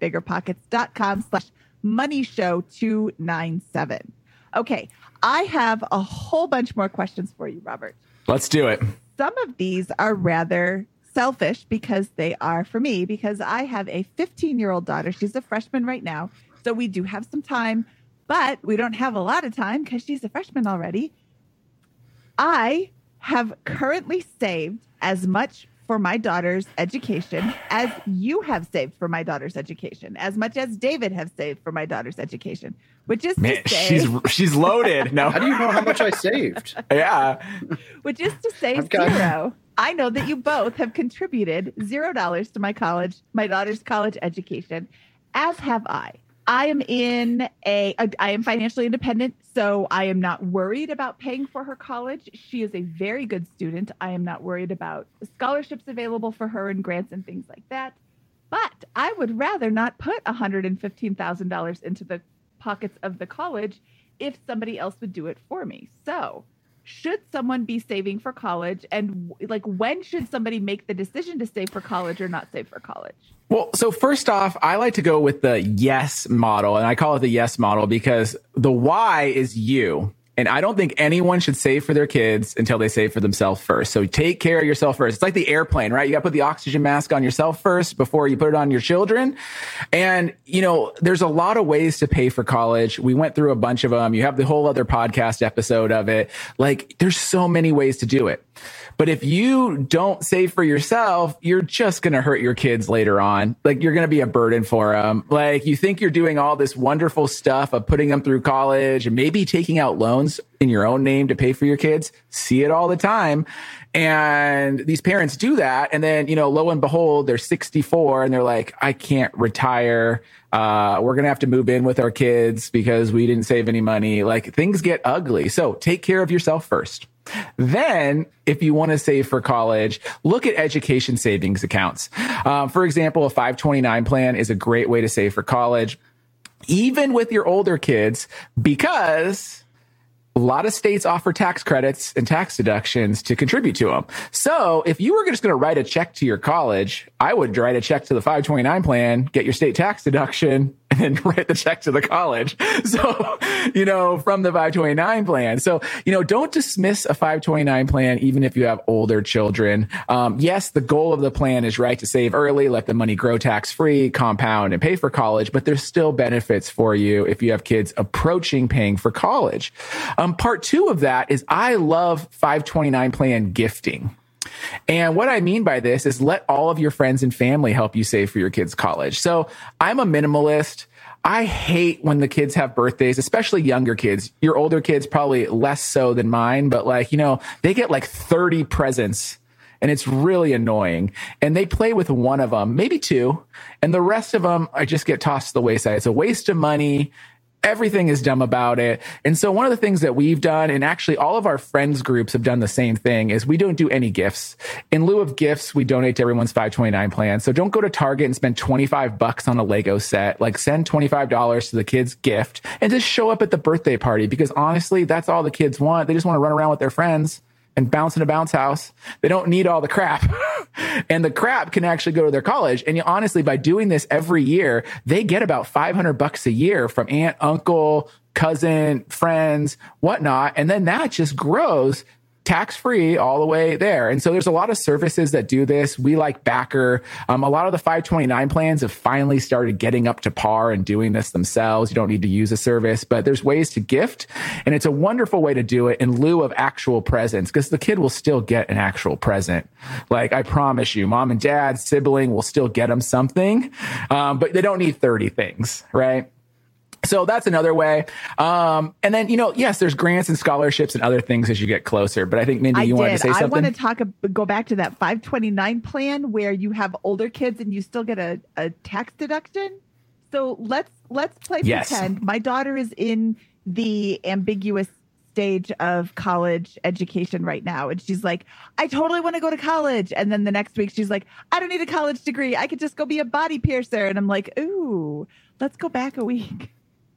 biggerpockets.com/moneyshow297. Okay, I have a whole bunch more questions for you, Robert. Let's do it. Some of these are rather selfish because they are for me, because I have a 15-year-old daughter. She's a freshman right now. So we do have some time, but we don't have a lot of time because she's a freshman already. I have currently saved as much for my daughter's education as you have saved for my daughter's education, as much as David have saved for my daughter's education, which is to say, she's loaded. No, how do you know how much I saved? Yeah, which is to say zero. I know that you both have contributed $0 to my daughter's college education, as have I. I am financially independent, so I am not worried about paying for her college. She is a very good student. I am not worried about the scholarships available for her and grants and things like that. But I would rather not put $115,000 into the pockets of the college if somebody else would do it for me. So should someone be saving for college, and when should somebody make the decision to save for college or not save for college? Well, so first off, I like to go with the yes model, and I call it the yes model because the why is you. And I don't think anyone should save for their kids until they save for themselves first. So take care of yourself first. It's like the airplane, right? You got to put the oxygen mask on yourself first before you put it on your children. And, there's a lot of ways to pay for college. We went through a bunch of them. You have the whole other podcast episode of it. Like, there's so many ways to do it. But if you don't save for yourself, you're just going to hurt your kids later on. Like, you're going to be a burden for them. Like, you think you're doing all this wonderful stuff of putting them through college and maybe taking out loans in your own name to pay for your kids. See it all the time. And these parents do that. And then, lo and behold, they're 64 and they're like, I can't retire. We're going to have to move in with our kids because we didn't save any money. Like, things get ugly. So take care of yourself first. Then, if you want to save for college, look at education savings accounts. For example, a 529 plan is a great way to save for college, even with your older kids, because a lot of states offer tax credits and tax deductions to contribute to them. So if you were just going to write a check to your college, I would write a check to the 529 plan, get your state tax deduction, and then write the check to the college. So, from the 529 plan. So, don't dismiss a 529 plan, even if you have older children. Yes, the goal of the plan is right to save early, let the money grow tax free, compound, and pay for college. But there's still benefits for you if you have kids approaching paying for college. Part two of that is I love 529 plan gifting. And what I mean by this is let all of your friends and family help you save for your kids' college. So I'm a minimalist. I hate when the kids have birthdays, especially younger kids. Your older kids probably less so than mine, but they get 30 presents and it's really annoying. And they play with one of them, maybe two, and the rest of them I just get tossed to the wayside. It's a waste of money. Everything is dumb about it. And so one of the things that we've done, and actually all of our friends groups have done the same thing, is we don't do any gifts. In lieu of gifts, we donate to everyone's 529 plan. So don't go to Target and spend $25 on a Lego set. Send $25 to the kid's gift and just show up at the birthday party, because honestly, that's all the kids want. They just want to run around with their friends and bounce in a bounce house. They don't need all the crap. And the crap can actually go to their college. And honestly, by doing this every year, they get about $500 a year from aunt, uncle, cousin, friends, whatnot. And then that just grows tax-free all the way there. And so there's a lot of services that do this. We like Backer. A lot of the 529 plans have finally started getting up to par and doing this themselves. You don't need to use a service, but there's ways to gift. And it's a wonderful way to do it in lieu of actual presents, because the kid will still get an actual present. I promise you, mom and dad, sibling will still get them something, but they don't need 30 things, right? So that's another way. And then, yes, there's grants and scholarships and other things as you get closer. But I think, Mindy, you wanted to say something? I want to go back to that 529 plan where you have older kids and you still get a tax deduction. So let's play pretend. My daughter is in the ambiguous stage of college education right now. And she's like, I totally want to go to college. And then the next week she's like, I don't need a college degree. I could just go be a body piercer. And I'm like, ooh, let's go back a week.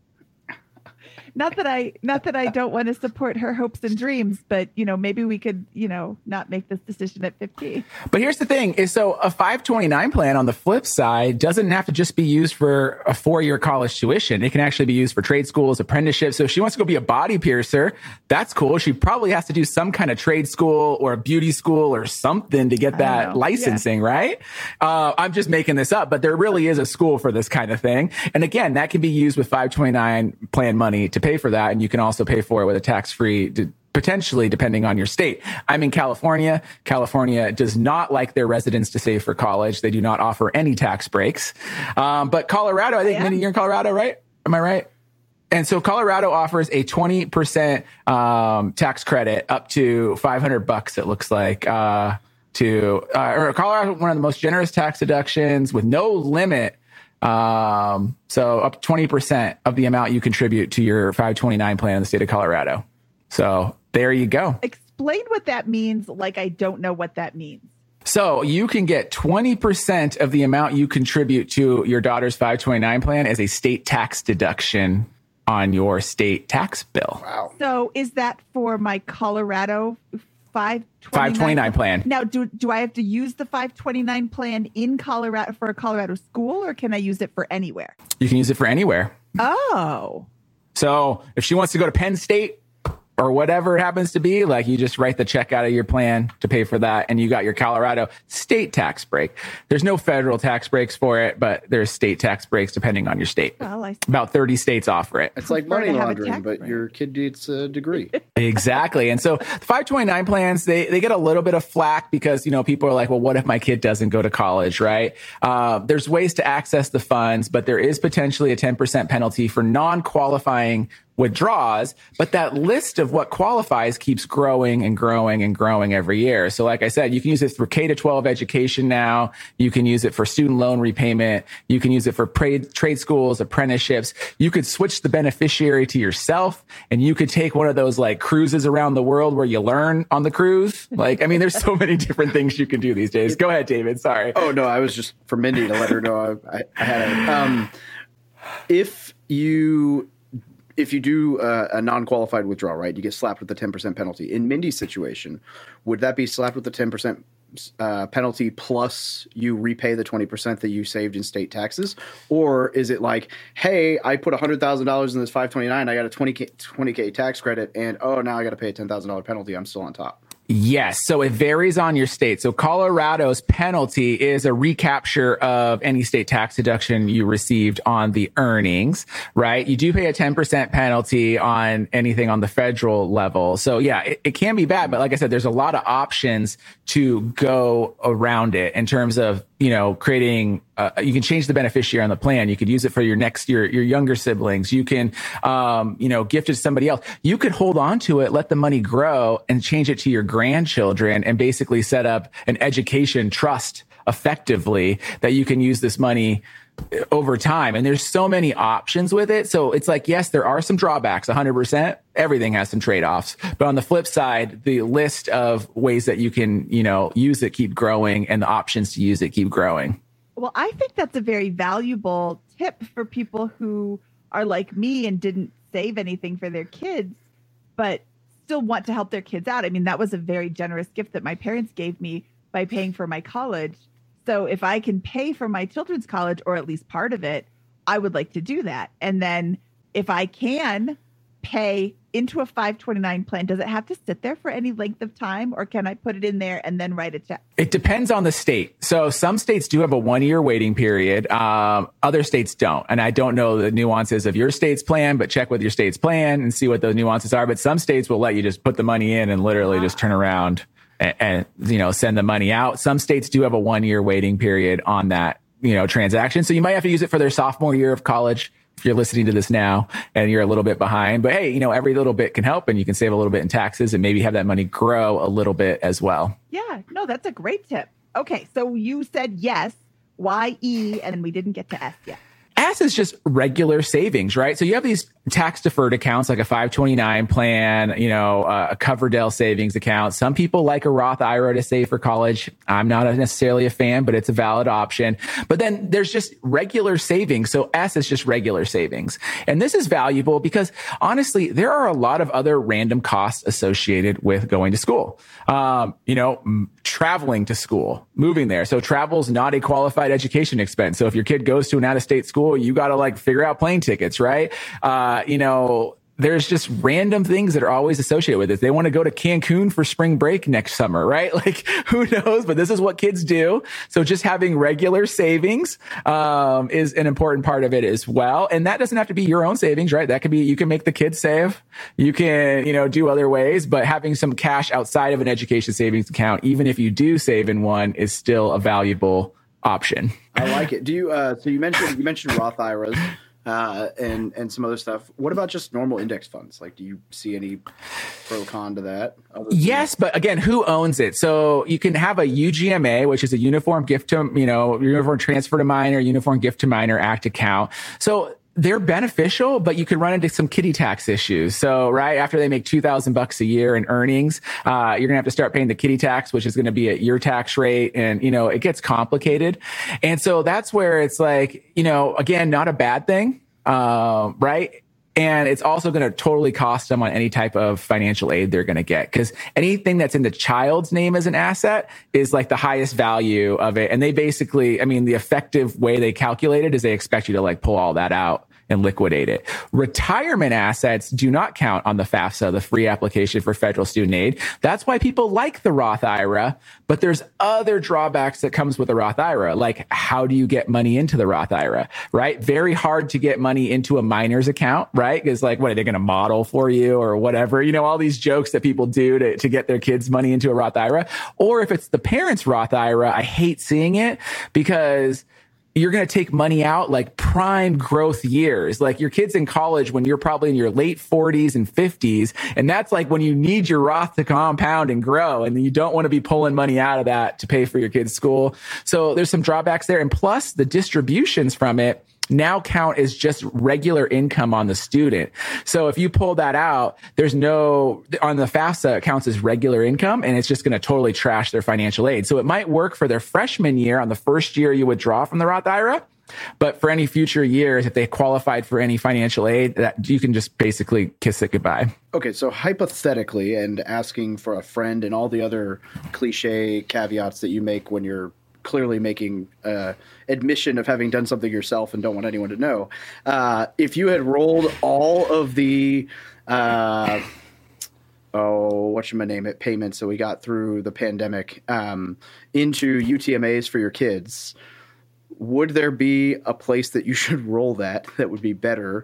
Not that I don't want to support her hopes and dreams, but maybe we could, not make this decision at 50. But here's the thing is, so a 529 plan on the flip side doesn't have to just be used for a 4-year college tuition. It can actually be used for trade schools, apprenticeships. So if she wants to go be a body piercer, that's cool. She probably has to do some kind of trade school or a beauty school or something to get that licensing, right? I'm just making this up, but there really is a school for this kind of thing. And again, that can be used with 529 plan money to pay for that. And you can also pay for it with a tax-free, potentially, depending on your state. I'm in California. California does not like their residents to save for college. They do not offer any tax breaks. But Colorado, I think, Mindy, you're in Colorado, right? Am I right? And so Colorado offers a 20% tax credit up to $500, it looks like, or Colorado, one of the most generous tax deductions with no limit. So up to 20% of the amount you contribute to your 529 plan in the state of Colorado. So there you go. Explain what that means. I don't know what that means. So you can get 20% of the amount you contribute to your daughter's 529 plan as a state tax deduction on your state tax bill. Wow. So is that for my Colorado 529 plan? Now, do I have to use the 529 plan in Colorado for a Colorado school, or can I use it for anywhere? You can use it for anywhere. Oh. So if she wants to go to Penn State, or whatever it happens to be, like you just write the check out of your plan to pay for that. And you got your Colorado state tax break. There's no federal tax breaks for it, but there's state tax breaks depending on your state. Well, About 30 states offer it. It's like money laundering, but your kid gets a degree. Exactly. And so the 529 plans, they get a little bit of flack because, people are like, well, what if my kid doesn't go to college, right? There's ways to access the funds, but there is potentially a 10% penalty for non-qualifying withdraws, but that list of what qualifies keeps growing and growing and growing every year. So like I said, you can use it for K-12 education now. You can use it for student loan repayment. You can use it for trade schools, apprenticeships. You could switch the beneficiary to yourself, and you could take one of those like cruises around the world where you learn on the cruise. There's so many different things you can do these days. Go ahead, David. Sorry. Oh, no, I was just for Mindy to let her know I had it. If you do a non-qualified withdrawal, right, you get slapped with a 10% penalty. In Mindy's situation, would that be slapped with the 10% penalty plus you repay the 20% that you saved in state taxes? Or is it like, hey, I put $100,000 in this 529, I got a 20K tax credit, and now I got to pay a $10,000 penalty, I'm still on top? Yes. So it varies on your state. So Colorado's penalty is a recapture of any state tax deduction you received on the earnings, right? You do pay a 10% penalty on anything on the federal level. So yeah, it can be bad. But like I said, there's a lot of options to go around it in terms of, creating, you can change the beneficiary on the plan. You could use it for your younger siblings. You can, gift it to somebody else. You could hold on to it, let the money grow, and change it to your grandchildren and basically set up an education trust effectively that you can use this money over time. And there's so many options with it. So it's like, yes, there are some drawbacks, 100%. Everything has some trade-offs. But on the flip side, the list of ways that you can, use it keep growing, and the options to use it keep growing. Well, I think that's a very valuable tip for people who are like me and didn't save anything for their kids, but still want to help their kids out. I mean, that was a very generous gift that my parents gave me by paying for my college. So if I can pay for my children's college, or at least part of it, I would like to do that. And then if I can pay into a 529 plan, does it have to sit there for any length of time, or can I put it in there and then write a check? It depends on the state. So some states do have a 1-year waiting period. Other states don't. And I don't know the nuances of your state's plan, but check with your state's plan and see what those nuances are. But some states will let you just put the money in and literally just turn around and send the money out. Some states do have a 1-year waiting period on that, transaction. So you might have to use it for their sophomore year of college if you're listening to this now and you're a little bit behind. But hey, every little bit can help, and you can save a little bit in taxes and maybe have that money grow a little bit as well. Yeah, no, that's a great tip. Okay, so you said yes, Y, E, and we didn't get to S yet. S is just regular savings, right? So you have these tax deferred accounts like a 529 plan, a Coverdell savings account. Some people like a Roth IRA to save for college. I'm not necessarily a fan, but it's a valid option. But then there's just regular savings. So S is just regular savings. And this is valuable because honestly, there are a lot of other random costs associated with going to school. Traveling to school, moving there. So travel is not a qualified education expense. So if your kid goes to an out-of-state school, you got to figure out plane tickets, right? There's just random things that are always associated with it. They want to go to Cancun for spring break next summer, right? Who knows? But this is what kids do. So just having regular savings is an important part of it as well. And that doesn't have to be your own savings, right? That could be, you can make the kids save. You can, do other ways, but having some cash outside of an education savings account, even if you do save in one, is still a valuable option. I like it. Do you, so you mentioned Roth IRAs. And some other stuff. What about just normal index funds? Do you see any pro con to that? Yes, but again, who owns it? So you can have a UGMA, which is a Uniform Gift to, Uniform Transfer to Minor, Uniform Gift to Minor Act account. So they're beneficial, but you could run into some kiddie tax issues. So right after they make $2,000 a year in earnings, you're gonna have to start paying the kiddie tax, which is going to be at your tax rate, and it gets complicated. And so that's where it's again, not a bad thing, right? And it's also going to totally cost them on any type of financial aid they're going to get, because anything that's in the child's name as an asset is the highest value of it. And they basically, the effective way they calculate it is they expect you to pull all that out and liquidate it. Retirement assets do not count on the FAFSA, the free application for federal student aid. That's why people like the Roth IRA, but there's other drawbacks that comes with a Roth IRA. Like, how do you get money into the Roth IRA, right? Very hard to get money into a minor's account, right? Because like, what are they going to model for you or whatever? You know, all these jokes that people do to get their kids' money into a Roth IRA. Or if it's the parents' Roth IRA, I hate seeing it because you're going to take money out like prime growth years, like your kids in college when you're probably in your late 40s and 50s. And that's like when you need your Roth to compound and grow. And you don't want to be pulling money out of that to pay for your kids' school. So there's some drawbacks there. And plus the distributions from it now count as just regular income on the student. So if you pull that out, there's no, on the FAFSA, it counts as regular income, and it's just going to totally trash their financial aid. So it might work for their freshman year on the first year you withdraw from the Roth IRA, but for any future years, if they qualified for any financial aid, that you can just basically kiss it goodbye. Okay, so hypothetically, and asking for a friend and all the other cliche caveats that you make when you're clearly making admission of having done something yourself and don't want anyone to know. If you had rolled all of the, payments that we got through the pandemic into UTMAs for your kids, would there be a place that you should roll that would be better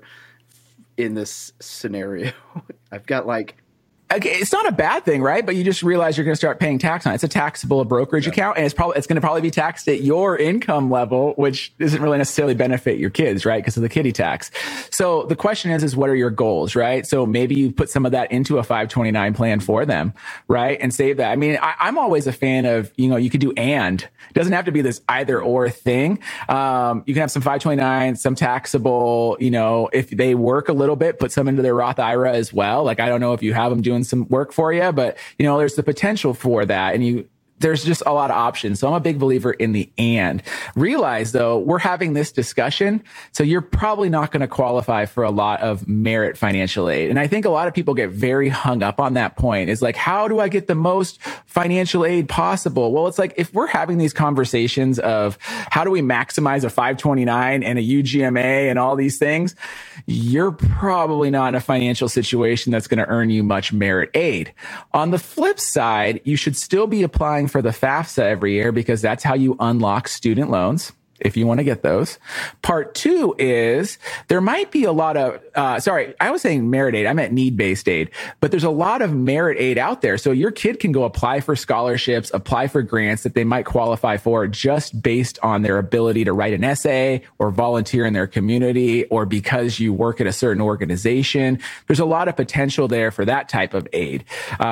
in this scenario? I've got like... Okay, it's not a bad thing, right? But you just realize you're going to start paying tax on it. It's a taxable brokerage account, and it's going to probably be taxed at your income level, which doesn't really necessarily benefit your kids, right? Because of the kiddie tax. So the question is what are your goals, right? So maybe you put some of that into a 529 plan for them, right? And save that. I mean, I'm always a fan of, you could do and. It doesn't have to be this either or thing. You can have some 529, some taxable, if they work a little bit, put some into their Roth IRA as well. Like, I don't know if you have them doing some work for you, but there's the potential for that. And there's just a lot of options. So I'm a big believer in the and. Realize though, we're having this discussion, so you're probably not going to qualify for a lot of merit financial aid. And I think a lot of people get very hung up on that point. Is like, how do I get the most financial aid possible? Well, it's like, if we're having these conversations of how do we maximize a 529 and a UGMA and all these things, you're probably not in a financial situation that's going to earn you much merit aid. On the flip side, you should still be applying for the FAFSA every year because that's how you unlock student loans, if you want to get those. Part two is there might be a lot of, I was saying merit aid. I meant need-based aid, but there's a lot of merit aid out there. So your kid can go apply for scholarships, apply for grants that they might qualify for just based on their ability to write an essay or volunteer in their community, or because you work at a certain organization. There's a lot of potential there for that type of aid.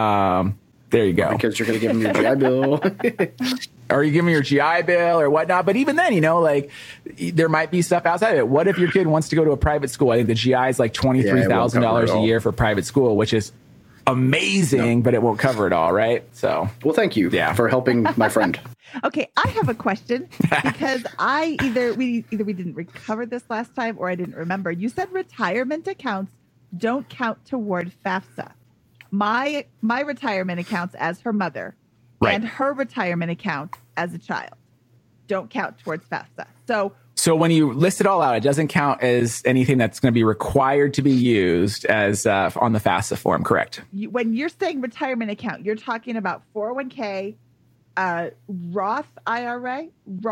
There you go. Because you're going to give them your GI Bill. Or you give them your GI Bill or whatnot. But even then, there might be stuff outside of it. What if your kid wants to go to a private school? I think the GI is like $23,000 a year for private school, which is amazing, but it won't cover it all, right? So, well, thank you for helping my friend. Okay, I have a question because we didn't recover this last time or I didn't remember. You said retirement accounts don't count toward FAFSA. My retirement accounts as her mother and her retirement account as a child don't count towards FAFSA. So when you list it all out, it doesn't count as anything that's going to be required to be used as on the FAFSA form, correct? When you're saying retirement account, you're talking about 401k, Roth IRA,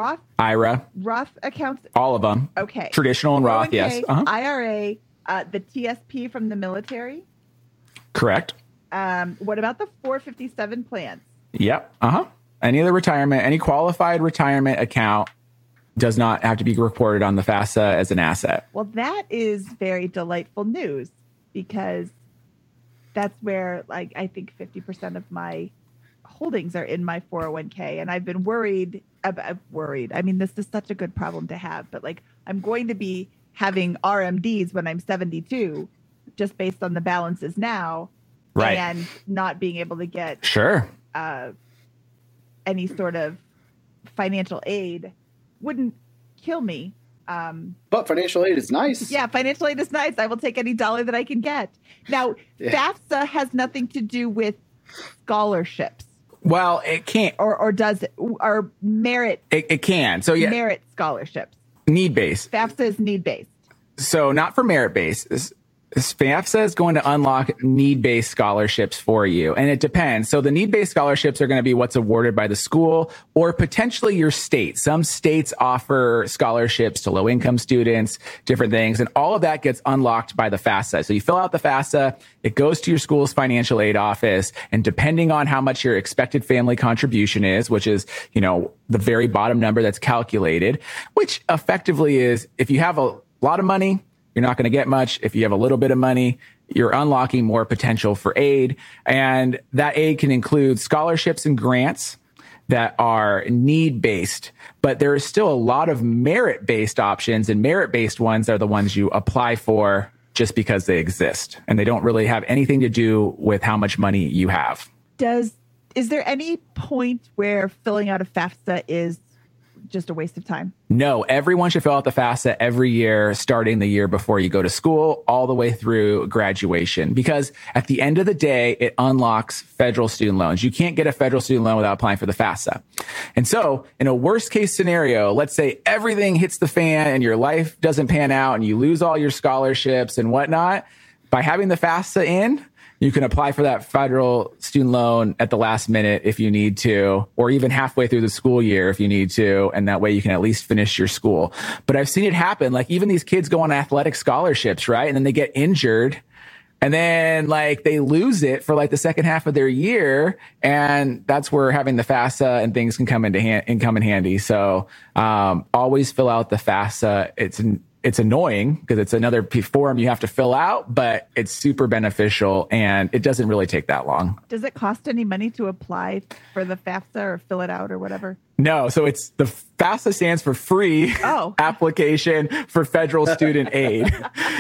Roth accounts, all of them. Okay, traditional and Roth, yes. IRA, the TSP from the military, correct. What about the 457 plans? Yep. Any qualified retirement account does not have to be reported on the FAFSA as an asset. Well, that is very delightful news because that's where, I think 50% of my holdings are in my 401k. And I've been worried. I mean, this is such a good problem to have, but I'm going to be having RMDs when I'm 72, just based on the balances now. Right. And not being able to get any sort of financial aid wouldn't kill me. But financial aid is nice. Yeah, financial aid is nice. I will take any dollar that I can get. Now, FAFSA has nothing to do with scholarships. Well, it can't. Or does it? Or merit. It can. So, yeah. Merit scholarships. Need-based. FAFSA is need-based. So not for merit-based. FAFSA is going to unlock need-based scholarships for you. And it depends. So the need-based scholarships are going to be what's awarded by the school or potentially your state. Some states offer scholarships to low-income students, different things. And all of that gets unlocked by the FAFSA. So you fill out the FAFSA, it goes to your school's financial aid office. And depending on how much your expected family contribution is, which is, the very bottom number that's calculated, which effectively is if you have a lot of money, you're not going to get much. If you have a little bit of money, you're unlocking more potential for aid. And that aid can include scholarships and grants that are need-based, but there is still a lot of merit-based options, and merit-based ones are the ones you apply for just because they exist. And they don't really have anything to do with how much money you have. Is there any point where filling out a FAFSA is just a waste of time? No, everyone should fill out the FAFSA every year, starting the year before you go to school, all the way through graduation. Because at the end of the day, it unlocks federal student loans. You can't get a federal student loan without applying for the FAFSA. And so in a worst case scenario, let's say everything hits the fan and your life doesn't pan out and you lose all your scholarships and whatnot, by having the FAFSA in, you can apply for that federal student loan at the last minute if you need to, or even halfway through the school year if you need to. And that way you can at least finish your school. But I've seen it happen. Like even these kids go on athletic scholarships, right? And then they get injured and then like they lose it for like the second half of their year. And that's where having the FAFSA and things can come in handy. So, always fill out the FAFSA. It's annoying because it's another form you have to fill out, but it's super beneficial and it doesn't really take that long. Does it cost any money to apply for the FAFSA or fill it out or whatever? No. So it's the FAFSA stands for free application for federal student aid.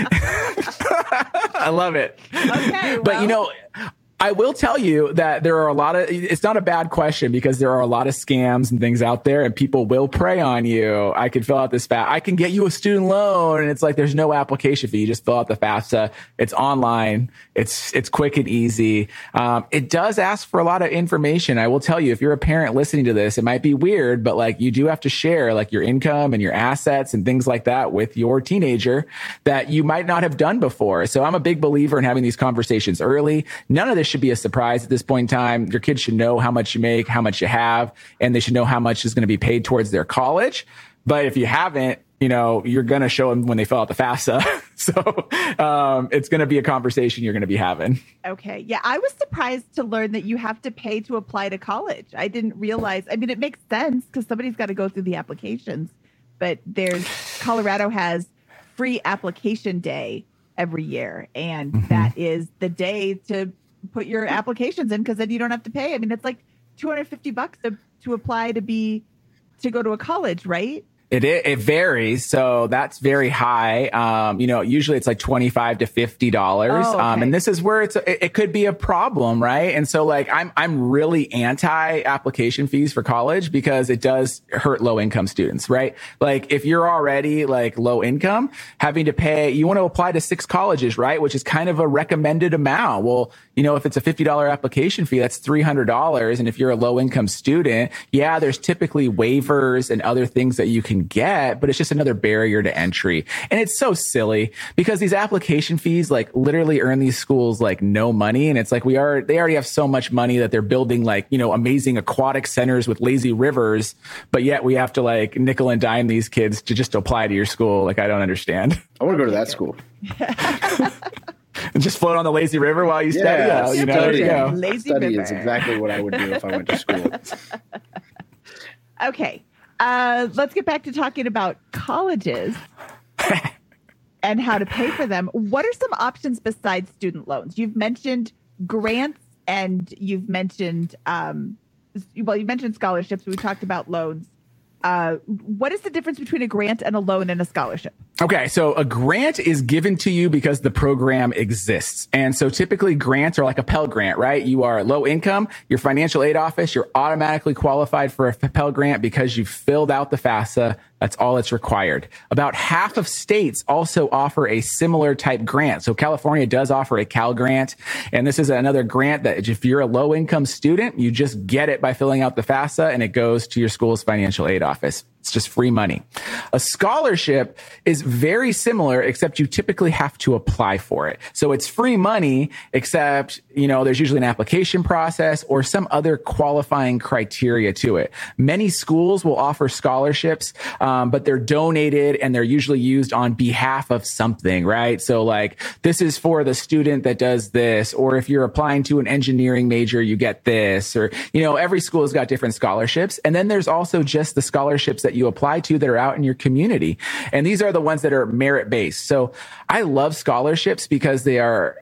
I love it. Okay. But I will tell you that there are it's not a bad question because there are a lot of scams and things out there and people will prey on you. I can fill out this I can get you a student loan. And it's like, there's no application fee. You just fill out the FAFSA. It's online. It's quick and easy. It does ask for a lot of information. I will tell you, if you're a parent listening to this, it might be weird, but like you do have to share like your income and your assets and things like that with your teenager that you might not have done before. So I'm a big believer in having these conversations early. None of this should be a surprise at this point in time. Your kids should know how much you make, how much you have, and they should know how much is going to be paid towards their college. But if you haven't, you're going to show them when they fill out the FAFSA. So it's going to be a conversation you're going to be having. Okay. Yeah. I was surprised to learn that you have to pay to apply to college. I didn't realize. I mean, it makes sense because somebody's got to go through the applications, but Colorado has free application day every year. And that is the day to put your applications in because then you don't have to pay. I mean, it's like $250 to apply to go to a college, right? It varies. So that's very high. Usually it's like $25 to $50. Oh, okay. And this is where it could be a problem, right? And so like, I'm really anti application fees for college because it does hurt low income students, right? Like if you're already like low income, having to pay, you want to apply to 6 colleges, right? Which is kind of a recommended amount. Well, if it's a $50 application fee, that's $300. And if you're a low income student, yeah, there's typically waivers and other things that you can get, but it's just another barrier to entry. And it's so silly because these application fees like literally earn these schools like no money. And it's like they already have so much money that they're building like, amazing aquatic centers with lazy rivers, but yet we have to like nickel and dime these kids to just apply to your school. Like, I don't understand. I want to go to that school. And just float on the lazy river while you study. There you go. Lazy Study river is exactly what I would do if I went to school. Okay. Let's get back to talking about colleges and how to pay for them. What are some options besides student loans? You've mentioned grants and you've mentioned, you mentioned scholarships. We talked about loans. What is the difference between a grant and a loan and a scholarship? Okay, so a grant is given to you because the program exists. And so typically grants are like a Pell Grant, right? You are low income, your financial aid office, you're automatically qualified for a Pell Grant because you filled out the FAFSA. That's all that's required. About half of states also offer a similar type grant. So California does offer a Cal Grant. And this is another grant that if you're a low income student, you just get it by filling out the FAFSA and it goes to your school's financial aid office. It's just free money. A scholarship is very similar, except you typically have to apply for it. So it's free money, except, there's usually an application process or some other qualifying criteria to it. Many schools will offer scholarships, but they're donated and they're usually used on behalf of something, right? So like, this is for the student that does this, or if you're applying to an engineering major, you get this, or, every school has got different scholarships. And then there's also just the scholarships that you apply to that are out in your community. And these are the ones that are merit based. So I love scholarships because they're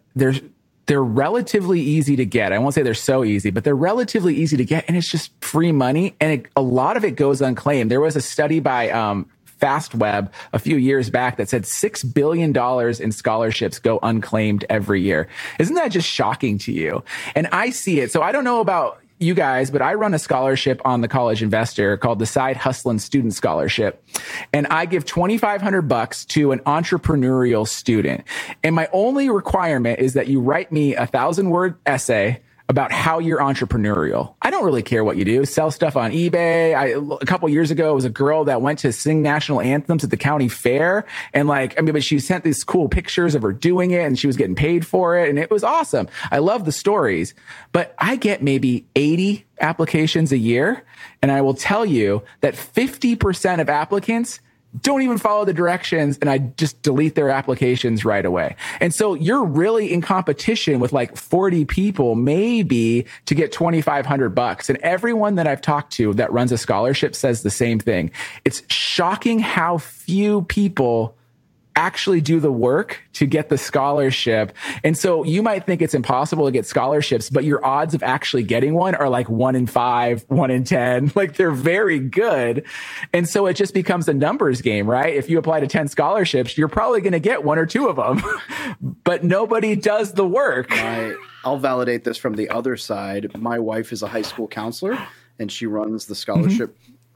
relatively easy to get. I won't say they're so easy, but they're relatively easy to get. And it's just free money. And a lot of it goes unclaimed. There was a study by, FastWeb a few years back that said $6 billion in scholarships go unclaimed every year. Isn't that just shocking to you? And I see it. So I don't know about you guys, but I run a scholarship on the College Investor called the Side Hustlin' Student Scholarship. And I give $2,500 to an entrepreneurial student. And my only requirement is that you write me a 1,000-word essay about how you're entrepreneurial. I don't really care what you do. Sell stuff on eBay. A couple years ago, it was a girl that went to sing national anthems at the county fair. And but she sent these cool pictures of her doing it and she was getting paid for it. And it was awesome. I love the stories, but I get maybe 80 applications a year. And I will tell you that 50% of applicants don't even follow the directions, and I just delete their applications right away. And so you're really in competition with like 40 people, maybe, to get $2,500. And everyone that I've talked to that runs a scholarship says the same thing. It's shocking how few people actually do the work to get the scholarship. And so you might think it's impossible to get scholarships, but your odds of actually getting one are like 1 in 5, 1 in 10. Like they're very good. And so it just becomes a numbers game, right? If you apply to 10 scholarships, you're probably going to get 1 or 2 of them, but nobody does the work. I'll validate this from the other side. My wife is a high school counselor and she runs the scholarship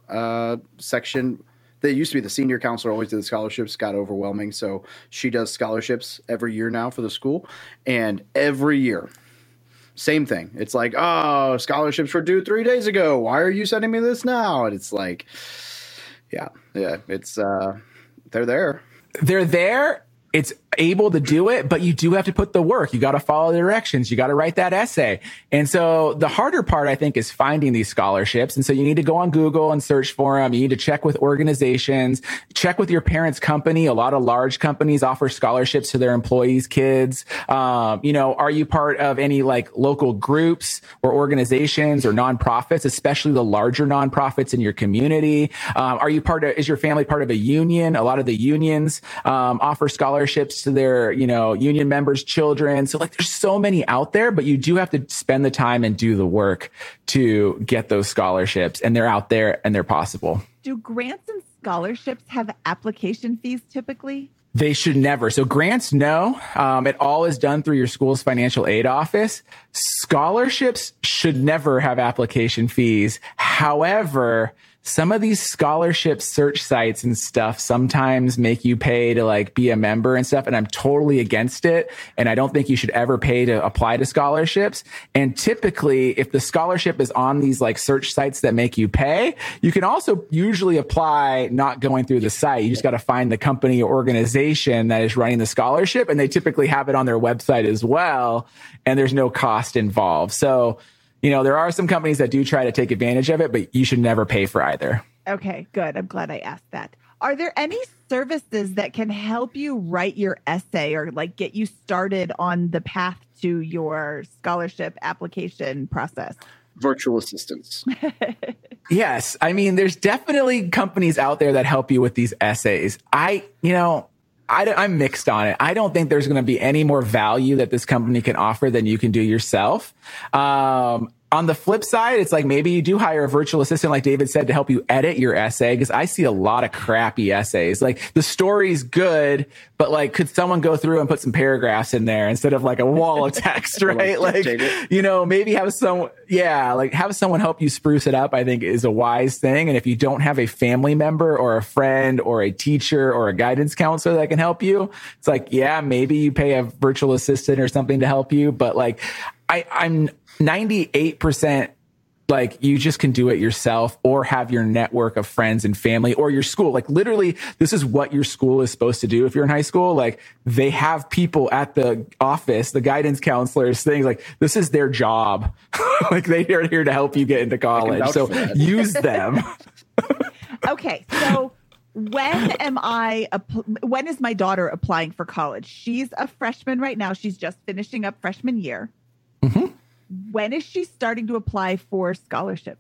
section. They used to be the senior counselor, always did the scholarships, got overwhelming. So she does scholarships every year now for the school. And every year, same thing. It's like, oh, scholarships were due 3 days ago. Why are you sending me this now? And it's like, yeah, it's, they're there. They're there. It's able to do it, but you do have to put the work. You got to follow the directions. You got to write that essay. And so the harder part, I think, is finding these scholarships. And so you need to go on Google and search for them. You need to check with organizations, check with your parents' company. A lot of large companies offer scholarships to their employees' kids. Are you part of any like local groups or organizations or nonprofits, especially the larger nonprofits in your community? Is your family part of a union? A lot of the unions offer scholarships to their, union members' children. So like there's so many out there, but you do have to spend the time and do the work to get those scholarships. And they're out there and they're possible. Do grants and scholarships have application fees typically? They should never. So grants, no. It all is done through your school's financial aid office. Scholarships should never have application fees. However, some of these scholarship search sites and stuff sometimes make you pay to like be a member and stuff. And I'm totally against it. And I don't think you should ever pay to apply to scholarships. And typically, if the scholarship is on these like search sites that make you pay, you can also usually apply not going through the site. You just got to find the company or organization that is running the scholarship. And they typically have it on their website as well. And there's no cost involved. So there are some companies that do try to take advantage of it, but you should never pay for either. Okay, good. I'm glad I asked that. Are there any services that can help you write your essay or like get you started on the path to your scholarship application process? Virtual assistants. Yes. I mean, there's definitely companies out there that help you with these essays. I'm mixed on it. I don't think there's going to be any more value that this company can offer than you can do yourself. On the flip side, it's like maybe you do hire a virtual assistant, like David said, to help you edit your essay. Because I see a lot of crappy essays. Like the story's good, but like, could someone go through and put some paragraphs in there instead of like a wall of text, right? Maybe have someone help you spruce it up, I think is a wise thing. And if you don't have a family member or a friend or a teacher or a guidance counselor that can help you, it's like, yeah, maybe you pay a virtual assistant or something to help you. But like, I'm 98% like you just can do it yourself or have your network of friends and family or your school. Like literally, this is what your school is supposed to do. If you're in high school, like they have people at the office, the guidance counselors, things like this is their job. Like they are here to help you get into college. So use them. Okay. So when is my daughter applying for college? She's a freshman right now. She's just finishing up freshman year. Mm-hmm. When is she starting to apply for scholarships?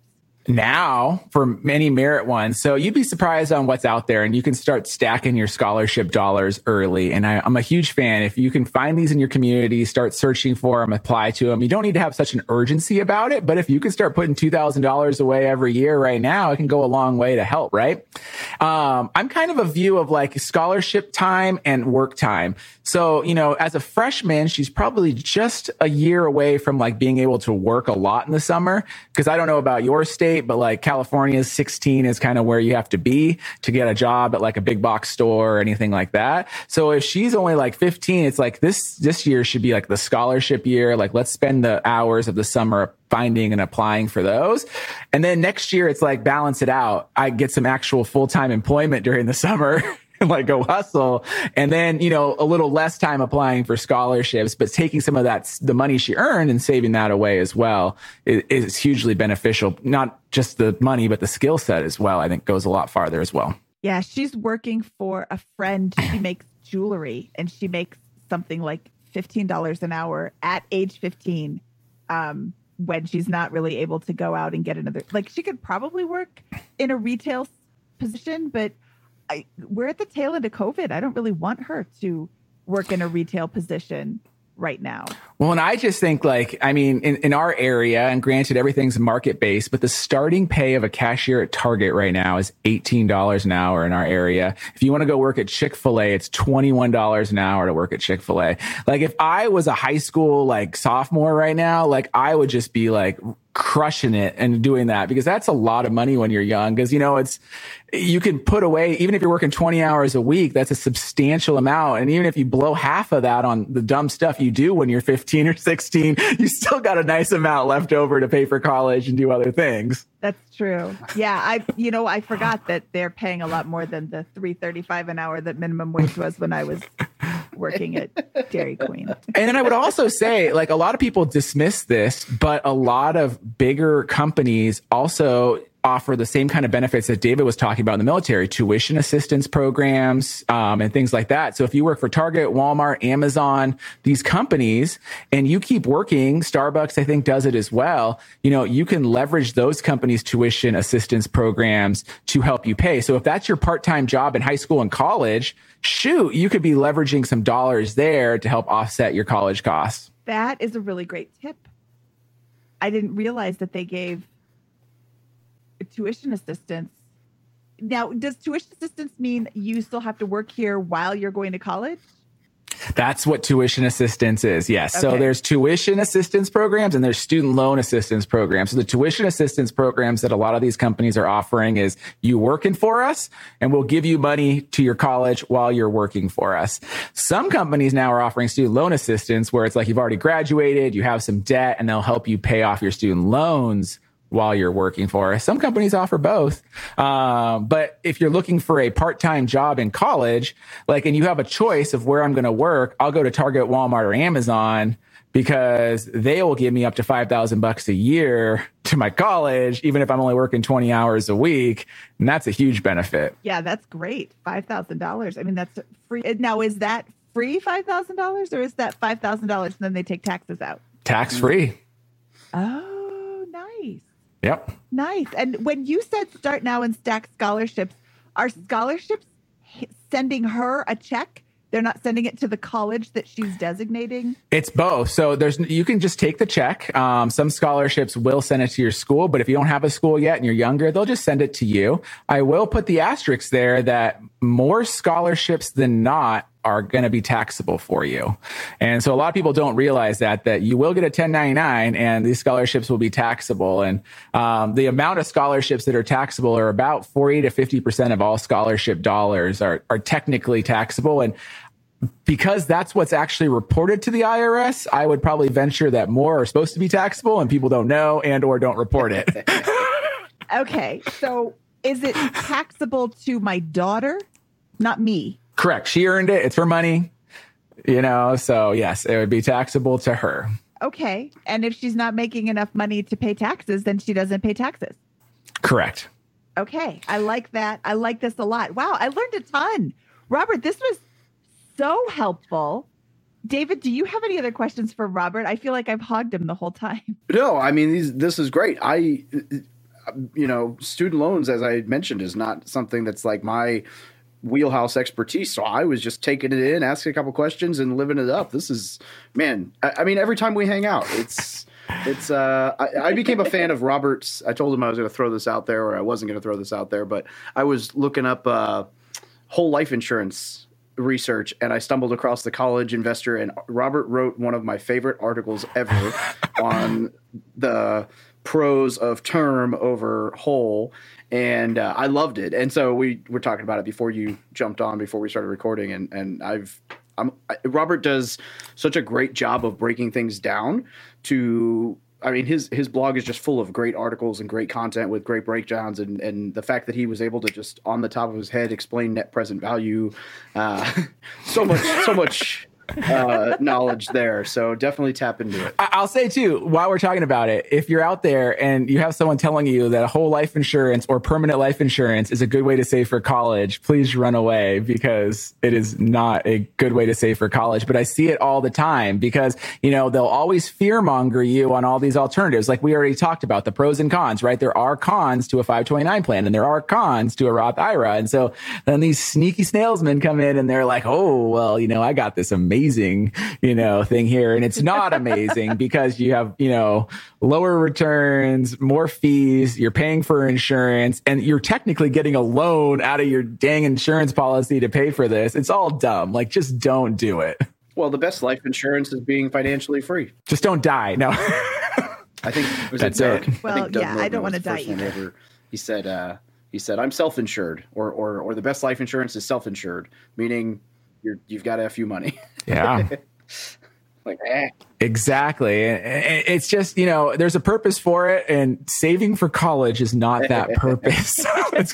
Now for many merit ones. So you'd be surprised on what's out there and you can start stacking your scholarship dollars early. And I'm a huge fan. If you can find these in your community, start searching for them, apply to them. You don't need to have such an urgency about it, but if you can start putting $2,000 away every year right now, it can go a long way to help, right? I'm kind of a view of like scholarship time and work time. So, as a freshman, she's probably just a year away from like being able to work a lot in the summer. Cause I don't know about your state, but like California's 16 is kind of where you have to be to get a job at like a big box store or anything like that. So if she's only like 15, it's like this year should be like the scholarship year. Like let's spend the hours of the summer finding and applying for those. And then next year it's like balance it out. I get some actual full-time employment during the summer. Like go hustle. And then, a little less time applying for scholarships, but taking some of the money she earned and saving that away as well is hugely beneficial. Not just the money, but the skill set as well. I think goes a lot farther as well. Yeah. She's working for a friend. She makes jewelry and she makes something like $15 an hour at age 15. When she's not really able to go out and get another, like she could probably work in a retail position, but we're at the tail end of COVID. I don't really want her to work in a retail position right now. Well, and I just think in our area, and granted everything's market based, but the starting pay of a cashier at Target right now is $18 an hour in our area. If you want to go work at Chick-fil-A, it's $21 an hour to work at Chick-fil-A. Like if I was a high school sophomore right now, I would just be crushing it and doing that because that's a lot of money when you're young. Because, you can put away, even if you're working 20 hours a week, that's a substantial amount. And even if you blow half of that on the dumb stuff you do when you're 15 or 16, you still got a nice amount left over to pay for college and do other things. That's true. Yeah. I forgot that they're paying a lot more than the $3.35 an hour that minimum wage was when I was working at Dairy Queen. And then I would also say, a lot of people dismiss this, but a lot of bigger companies also offer the same kind of benefits that David was talking about in the military, tuition assistance programs, and things like that. So if you work for Target, Walmart, Amazon, these companies, and you keep working, Starbucks, I think, does it as well. You can leverage those companies' tuition assistance programs to help you pay. So if that's your part-time job in high school and college, shoot, you could be leveraging some dollars there to help offset your college costs. That is a really great tip. I didn't realize that they gave tuition assistance. Now, does tuition assistance mean you still have to work here while you're going to college? That's what tuition assistance is. Yes. Okay. So there's tuition assistance programs and there's student loan assistance programs. So the tuition assistance programs that a lot of these companies are offering is you working for us and we'll give you money to your college while you're working for us. Some companies now are offering student loan assistance where it's you've already graduated, you have some debt, and they'll help you pay off your student loans while you're working for us. Some companies offer both. But if you're looking for a part-time job in college, and you have a choice of where I'm going to work, I'll go to Target, Walmart, or Amazon because they will give me up to $5,000 a year to my college, even if I'm only working 20 hours a week. And that's a huge benefit. Yeah, that's great. $5,000. I mean, that's free. Now, is that free $5,000 or is that $5,000 and then they take taxes out? Tax free. Oh, nice. Yep. Nice. And when you said start now and stack scholarships, are scholarships sending her a check? They're not sending it to the college that she's designating? It's both. So you can just take the check. Some scholarships will send it to your school, but if you don't have a school yet and you're younger, they'll just send it to you. I will put the asterisk there that more scholarships than not are going to be taxable for you. And so a lot of people don't realize that you will get a 1099 and these scholarships will be taxable. And the amount of scholarships that are taxable are about 40 to 50% of all scholarship dollars are technically taxable. And because that's what's actually reported to the IRS, I would probably venture that more are supposed to be taxable and people don't know and or don't report it. Okay. So is it taxable to my daughter? Not me. Correct. She earned it. It's her money, so yes, it would be taxable to her. Okay. And if she's not making enough money to pay taxes, then she doesn't pay taxes. Correct. Okay. I like that. I like this a lot. Wow. I learned a ton. Robert, this was so helpful. David, do you have any other questions for Robert? I feel like I've hogged him the whole time. No, I mean, this is great. Student loans, as I mentioned, is not something that's like my wheelhouse expertise. So I was just taking it in, asking a couple questions and living it up. This is, man, I mean, every time we hang out, I became a fan of Robert's. I told him I was going to throw this out there, or I wasn't going to throw this out there, but I was looking up whole life insurance research, and I stumbled across the College Investor, and Robert wrote one of my favorite articles ever on the pros of term over whole, and I loved it. And so we were talking about it before you jumped on, before we started recording, and Robert does such a great job of breaking things down to, I mean, his blog is just full of great articles and great content with great breakdowns, and the fact that he was able to just on the top of his head explain net present value, so much knowledge there. So definitely tap into it. I'll say too, while we're talking about it, if you're out there and you have someone telling you that a whole life insurance or permanent life insurance is a good way to save for college, please run away, because it is not a good way to save for college. But I see it all the time because, they'll always fearmonger you on all these alternatives. Like we already talked about the pros and cons, right? There are cons to a 529 plan and there are cons to a Roth IRA. And so then these sneaky salesmen come in and they're like, oh, well, I got this amazing, thing here. And it's not amazing because you have, lower returns, more fees, you're paying for insurance, and you're technically getting a loan out of your dang insurance policy to pay for this. It's all dumb. Like, just don't do it. Well, the best life insurance is being financially free. Just don't die. No. I think that's it. Well, yeah, I don't want to die either. He said, I'm self-insured, or the best life insurance is self-insured, meaning you've got a few money. Yeah. Like, Exactly. It's just, there's a purpose for it, and saving for college is not that purpose.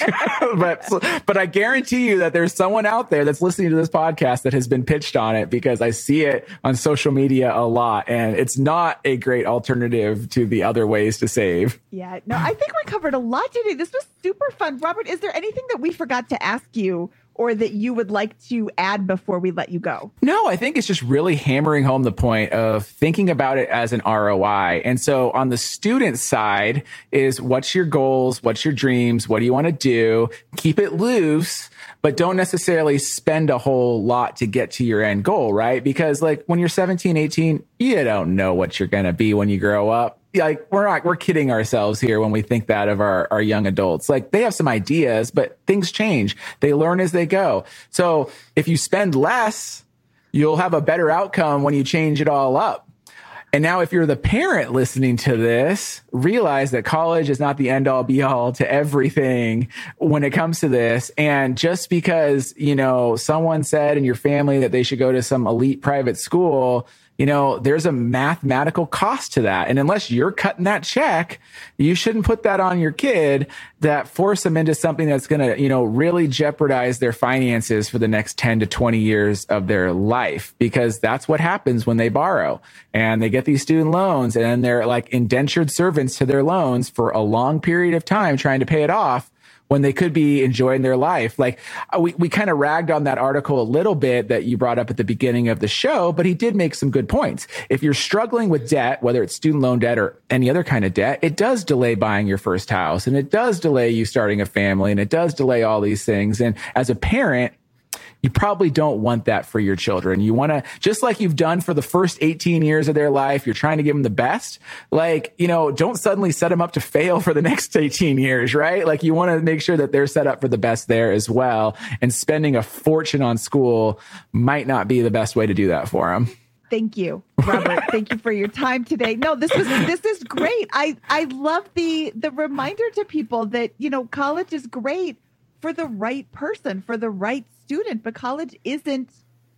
But I guarantee you that there's someone out there that's listening to this podcast that has been pitched on it, because I see it on social media a lot, and it's not a great alternative to the other ways to save. Yeah, no, I think we covered a lot today. This was super fun. Robert, is there anything that we forgot to ask you or that you would like to add before we let you go? No, I think it's just really hammering home the point of thinking about it as an ROI. And so on the student side is, what's your goals? What's your dreams? What do you want to do? Keep it loose, but don't necessarily spend a whole lot to get to your end goal, right? Because like when you're 17, 18, you don't know what you're going to be when you grow up. Like we're kidding ourselves here when we think that of our young adults. Like they have some ideas, but things change. They learn as they go. So if you spend less, you'll have a better outcome when you change it all up. And now if you're the parent listening to this, realize that college is not the end all be all to everything when it comes to this. And just because, someone said in your family that they should go to some elite private school, there's a mathematical cost to that. And unless you're cutting that check, you shouldn't put that on your kid that force them into something that's going to, really jeopardize their finances for the next 10 to 20 years of their life, because that's what happens when they borrow and they get these student loans, and then they're like indentured servants to their loans for a long period of time trying to pay it off, when they could be enjoying their life. Like we kind of ragged on that article a little bit that you brought up at the beginning of the show, but he did make some good points. If you're struggling with debt, whether it's student loan debt or any other kind of debt, it does delay buying your first house, and it does delay you starting a family, and it does delay all these things. And as a parent, you probably don't want that for your children. You want to, just like you've done for the first 18 years of their life, you're trying to give them the best. Like, don't suddenly set them up to fail for the next 18 years, right? Like you want to make sure that they're set up for the best there as well. And spending a fortune on school might not be the best way to do that for them. Thank you, Robert. Thank you for your time today. No, this is great. I love the reminder to people that, college is great for the right person, for the right student, but college isn't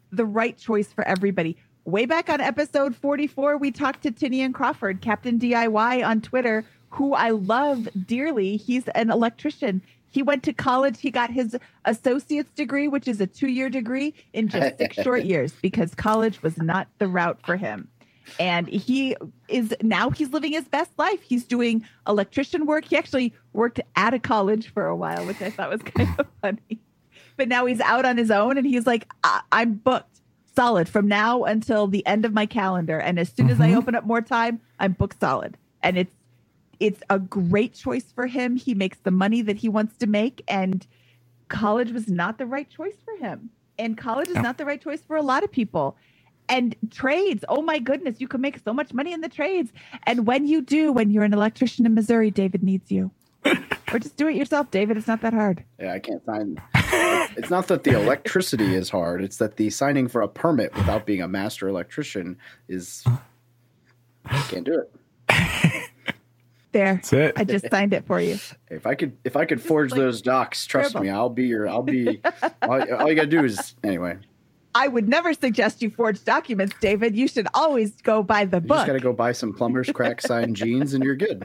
the right choice for everybody. Way back on episode 44, we talked to Tinian Crawford, Captain DIY on Twitter, who I love dearly. He's an electrician. He went to college. He got his associate's degree, which is a 2-year degree, in just 6 short years because college was not the route for him. And he's living his best life. He's doing electrician work. He actually worked at a college for a while, which I thought was kind of funny. But now he's out on his own and he's like, I'm booked solid from now until the end of my calendar. And as soon as I open up more time, I'm booked solid. And it's a great choice for him. He makes the money that he wants to make, and college was not the right choice for him. And college is not the right choice for a lot of people. And trades, oh my goodness, you can make so much money in the trades. And when you're an electrician in Missouri, David needs you. Or just do it yourself, David. It's not that hard. Yeah, I can't sign. It's not that the electricity is hard. It's that the signing for a permit without being a master electrician is, can't do it. There. That's it. I just signed it for you. If I could forge those docs, trust me, all you gotta do is, anyway. I would never suggest you forge documents, David. You should always go by the You book. just gotta go buy some plumber's crack signed jeans and you're good.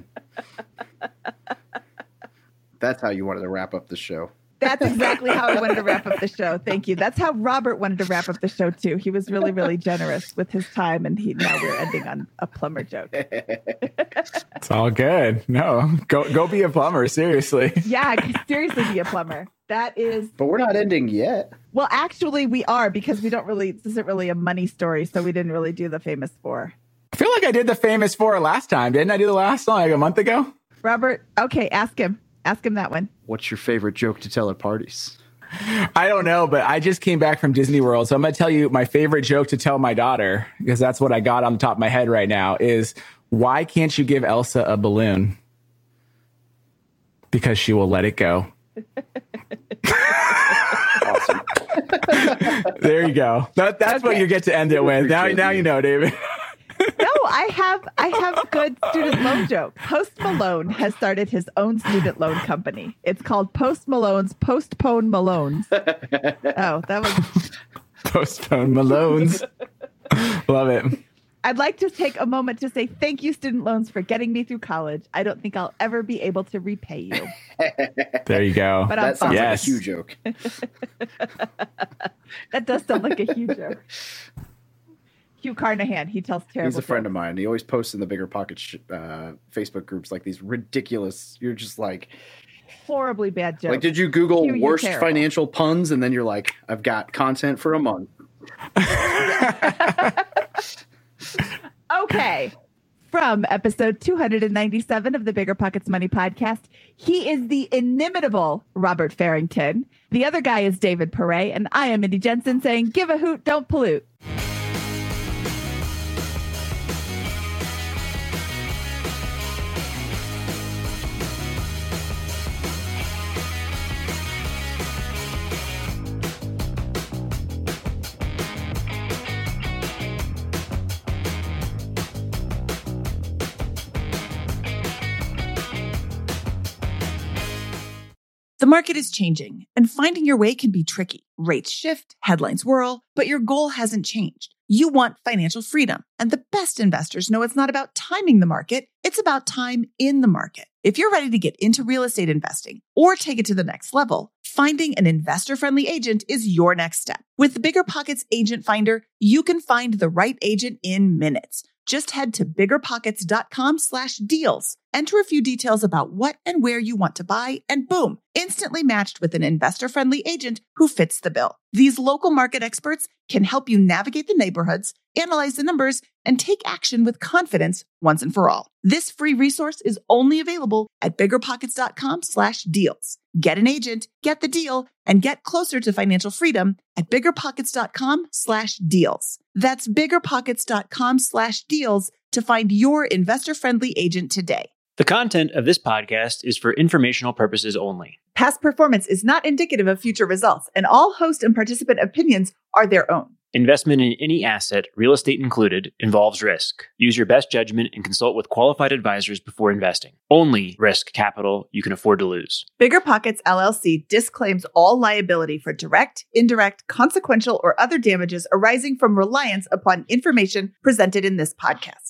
That's how you wanted to wrap up the show. That's exactly how I wanted to wrap up the show. Thank you. That's how Robert wanted to wrap up the show too. He was really, really generous with his time, and now we're ending on a plumber joke. It's all good. No, go be a plumber. Seriously. Yeah, seriously, be a plumber. That is. But we're not ending yet. Well, actually, we are, because this isn't really a money story, so we didn't really do the famous four. I feel like I did the famous four last time. Didn't I do the last one like a month ago? Robert, okay, ask him. Ask him that one. What's your favorite joke to tell at parties? I don't know, but I just came back from Disney World. So I'm going to tell you my favorite joke to tell my daughter, because that's what I got on the top of my head right now, is why can't you give Elsa a balloon? Because she will let it go. Awesome. There you go. That's okay. What you get to end it with. Now you know, David. No, I have good student loan joke. Post Malone has started his own student loan company. It's called Post Malone's Postpone Malones. Oh, that was Postpone Malones. Love it. I'd like to take a moment to say thank you, student loans, for getting me through college. I don't think I'll ever be able to repay you. There you go. But that sounds like a huge joke. That does sound like a huge joke. Hugh Carnahan, he tells terrible He's a friend jokes. of mine. He always posts in the Bigger Pockets Facebook groups like these ridiculous, you're just like, horribly bad jokes. like, did you Google Hugh, you're worst terrible. financial puns? And then you're like, I've got content for a month. Okay. From episode 297 of the Bigger Pockets Money Podcast, he is the inimitable Robert Farrington. The other guy is David Perret, and I am Mindy Jensen saying, give a hoot, don't pollute. The market is changing, and finding your way can be tricky. Rates shift, headlines whirl, but your goal hasn't changed. You want financial freedom, and the best investors know it's not about timing the market, it's about time in the market. If you're ready to get into real estate investing or take it to the next level, finding an investor-friendly agent is your next step. With the Bigger Pockets Agent Finder, you can find the right agent in minutes. Just head to biggerpockets.com/deals. Enter a few details about what and where you want to buy, and boom, instantly matched with an investor-friendly agent who fits the bill. These local market experts can help you navigate the neighborhoods, analyze the numbers, and take action with confidence once and for all. This free resource is only available at biggerpockets.com/deals. Get an agent, get the deal, and get closer to financial freedom at biggerpockets.com/deals. That's biggerpockets.com/deals to find your investor-friendly agent today. The content of this podcast is for informational purposes only. Past performance is not indicative of future results, and all host and participant opinions are their own. Investment in any asset, real estate included, involves risk. Use your best judgment and consult with qualified advisors before investing. Only risk capital you can afford to lose. BiggerPockets LLC disclaims all liability for direct, indirect, consequential, or other damages arising from reliance upon information presented in this podcast.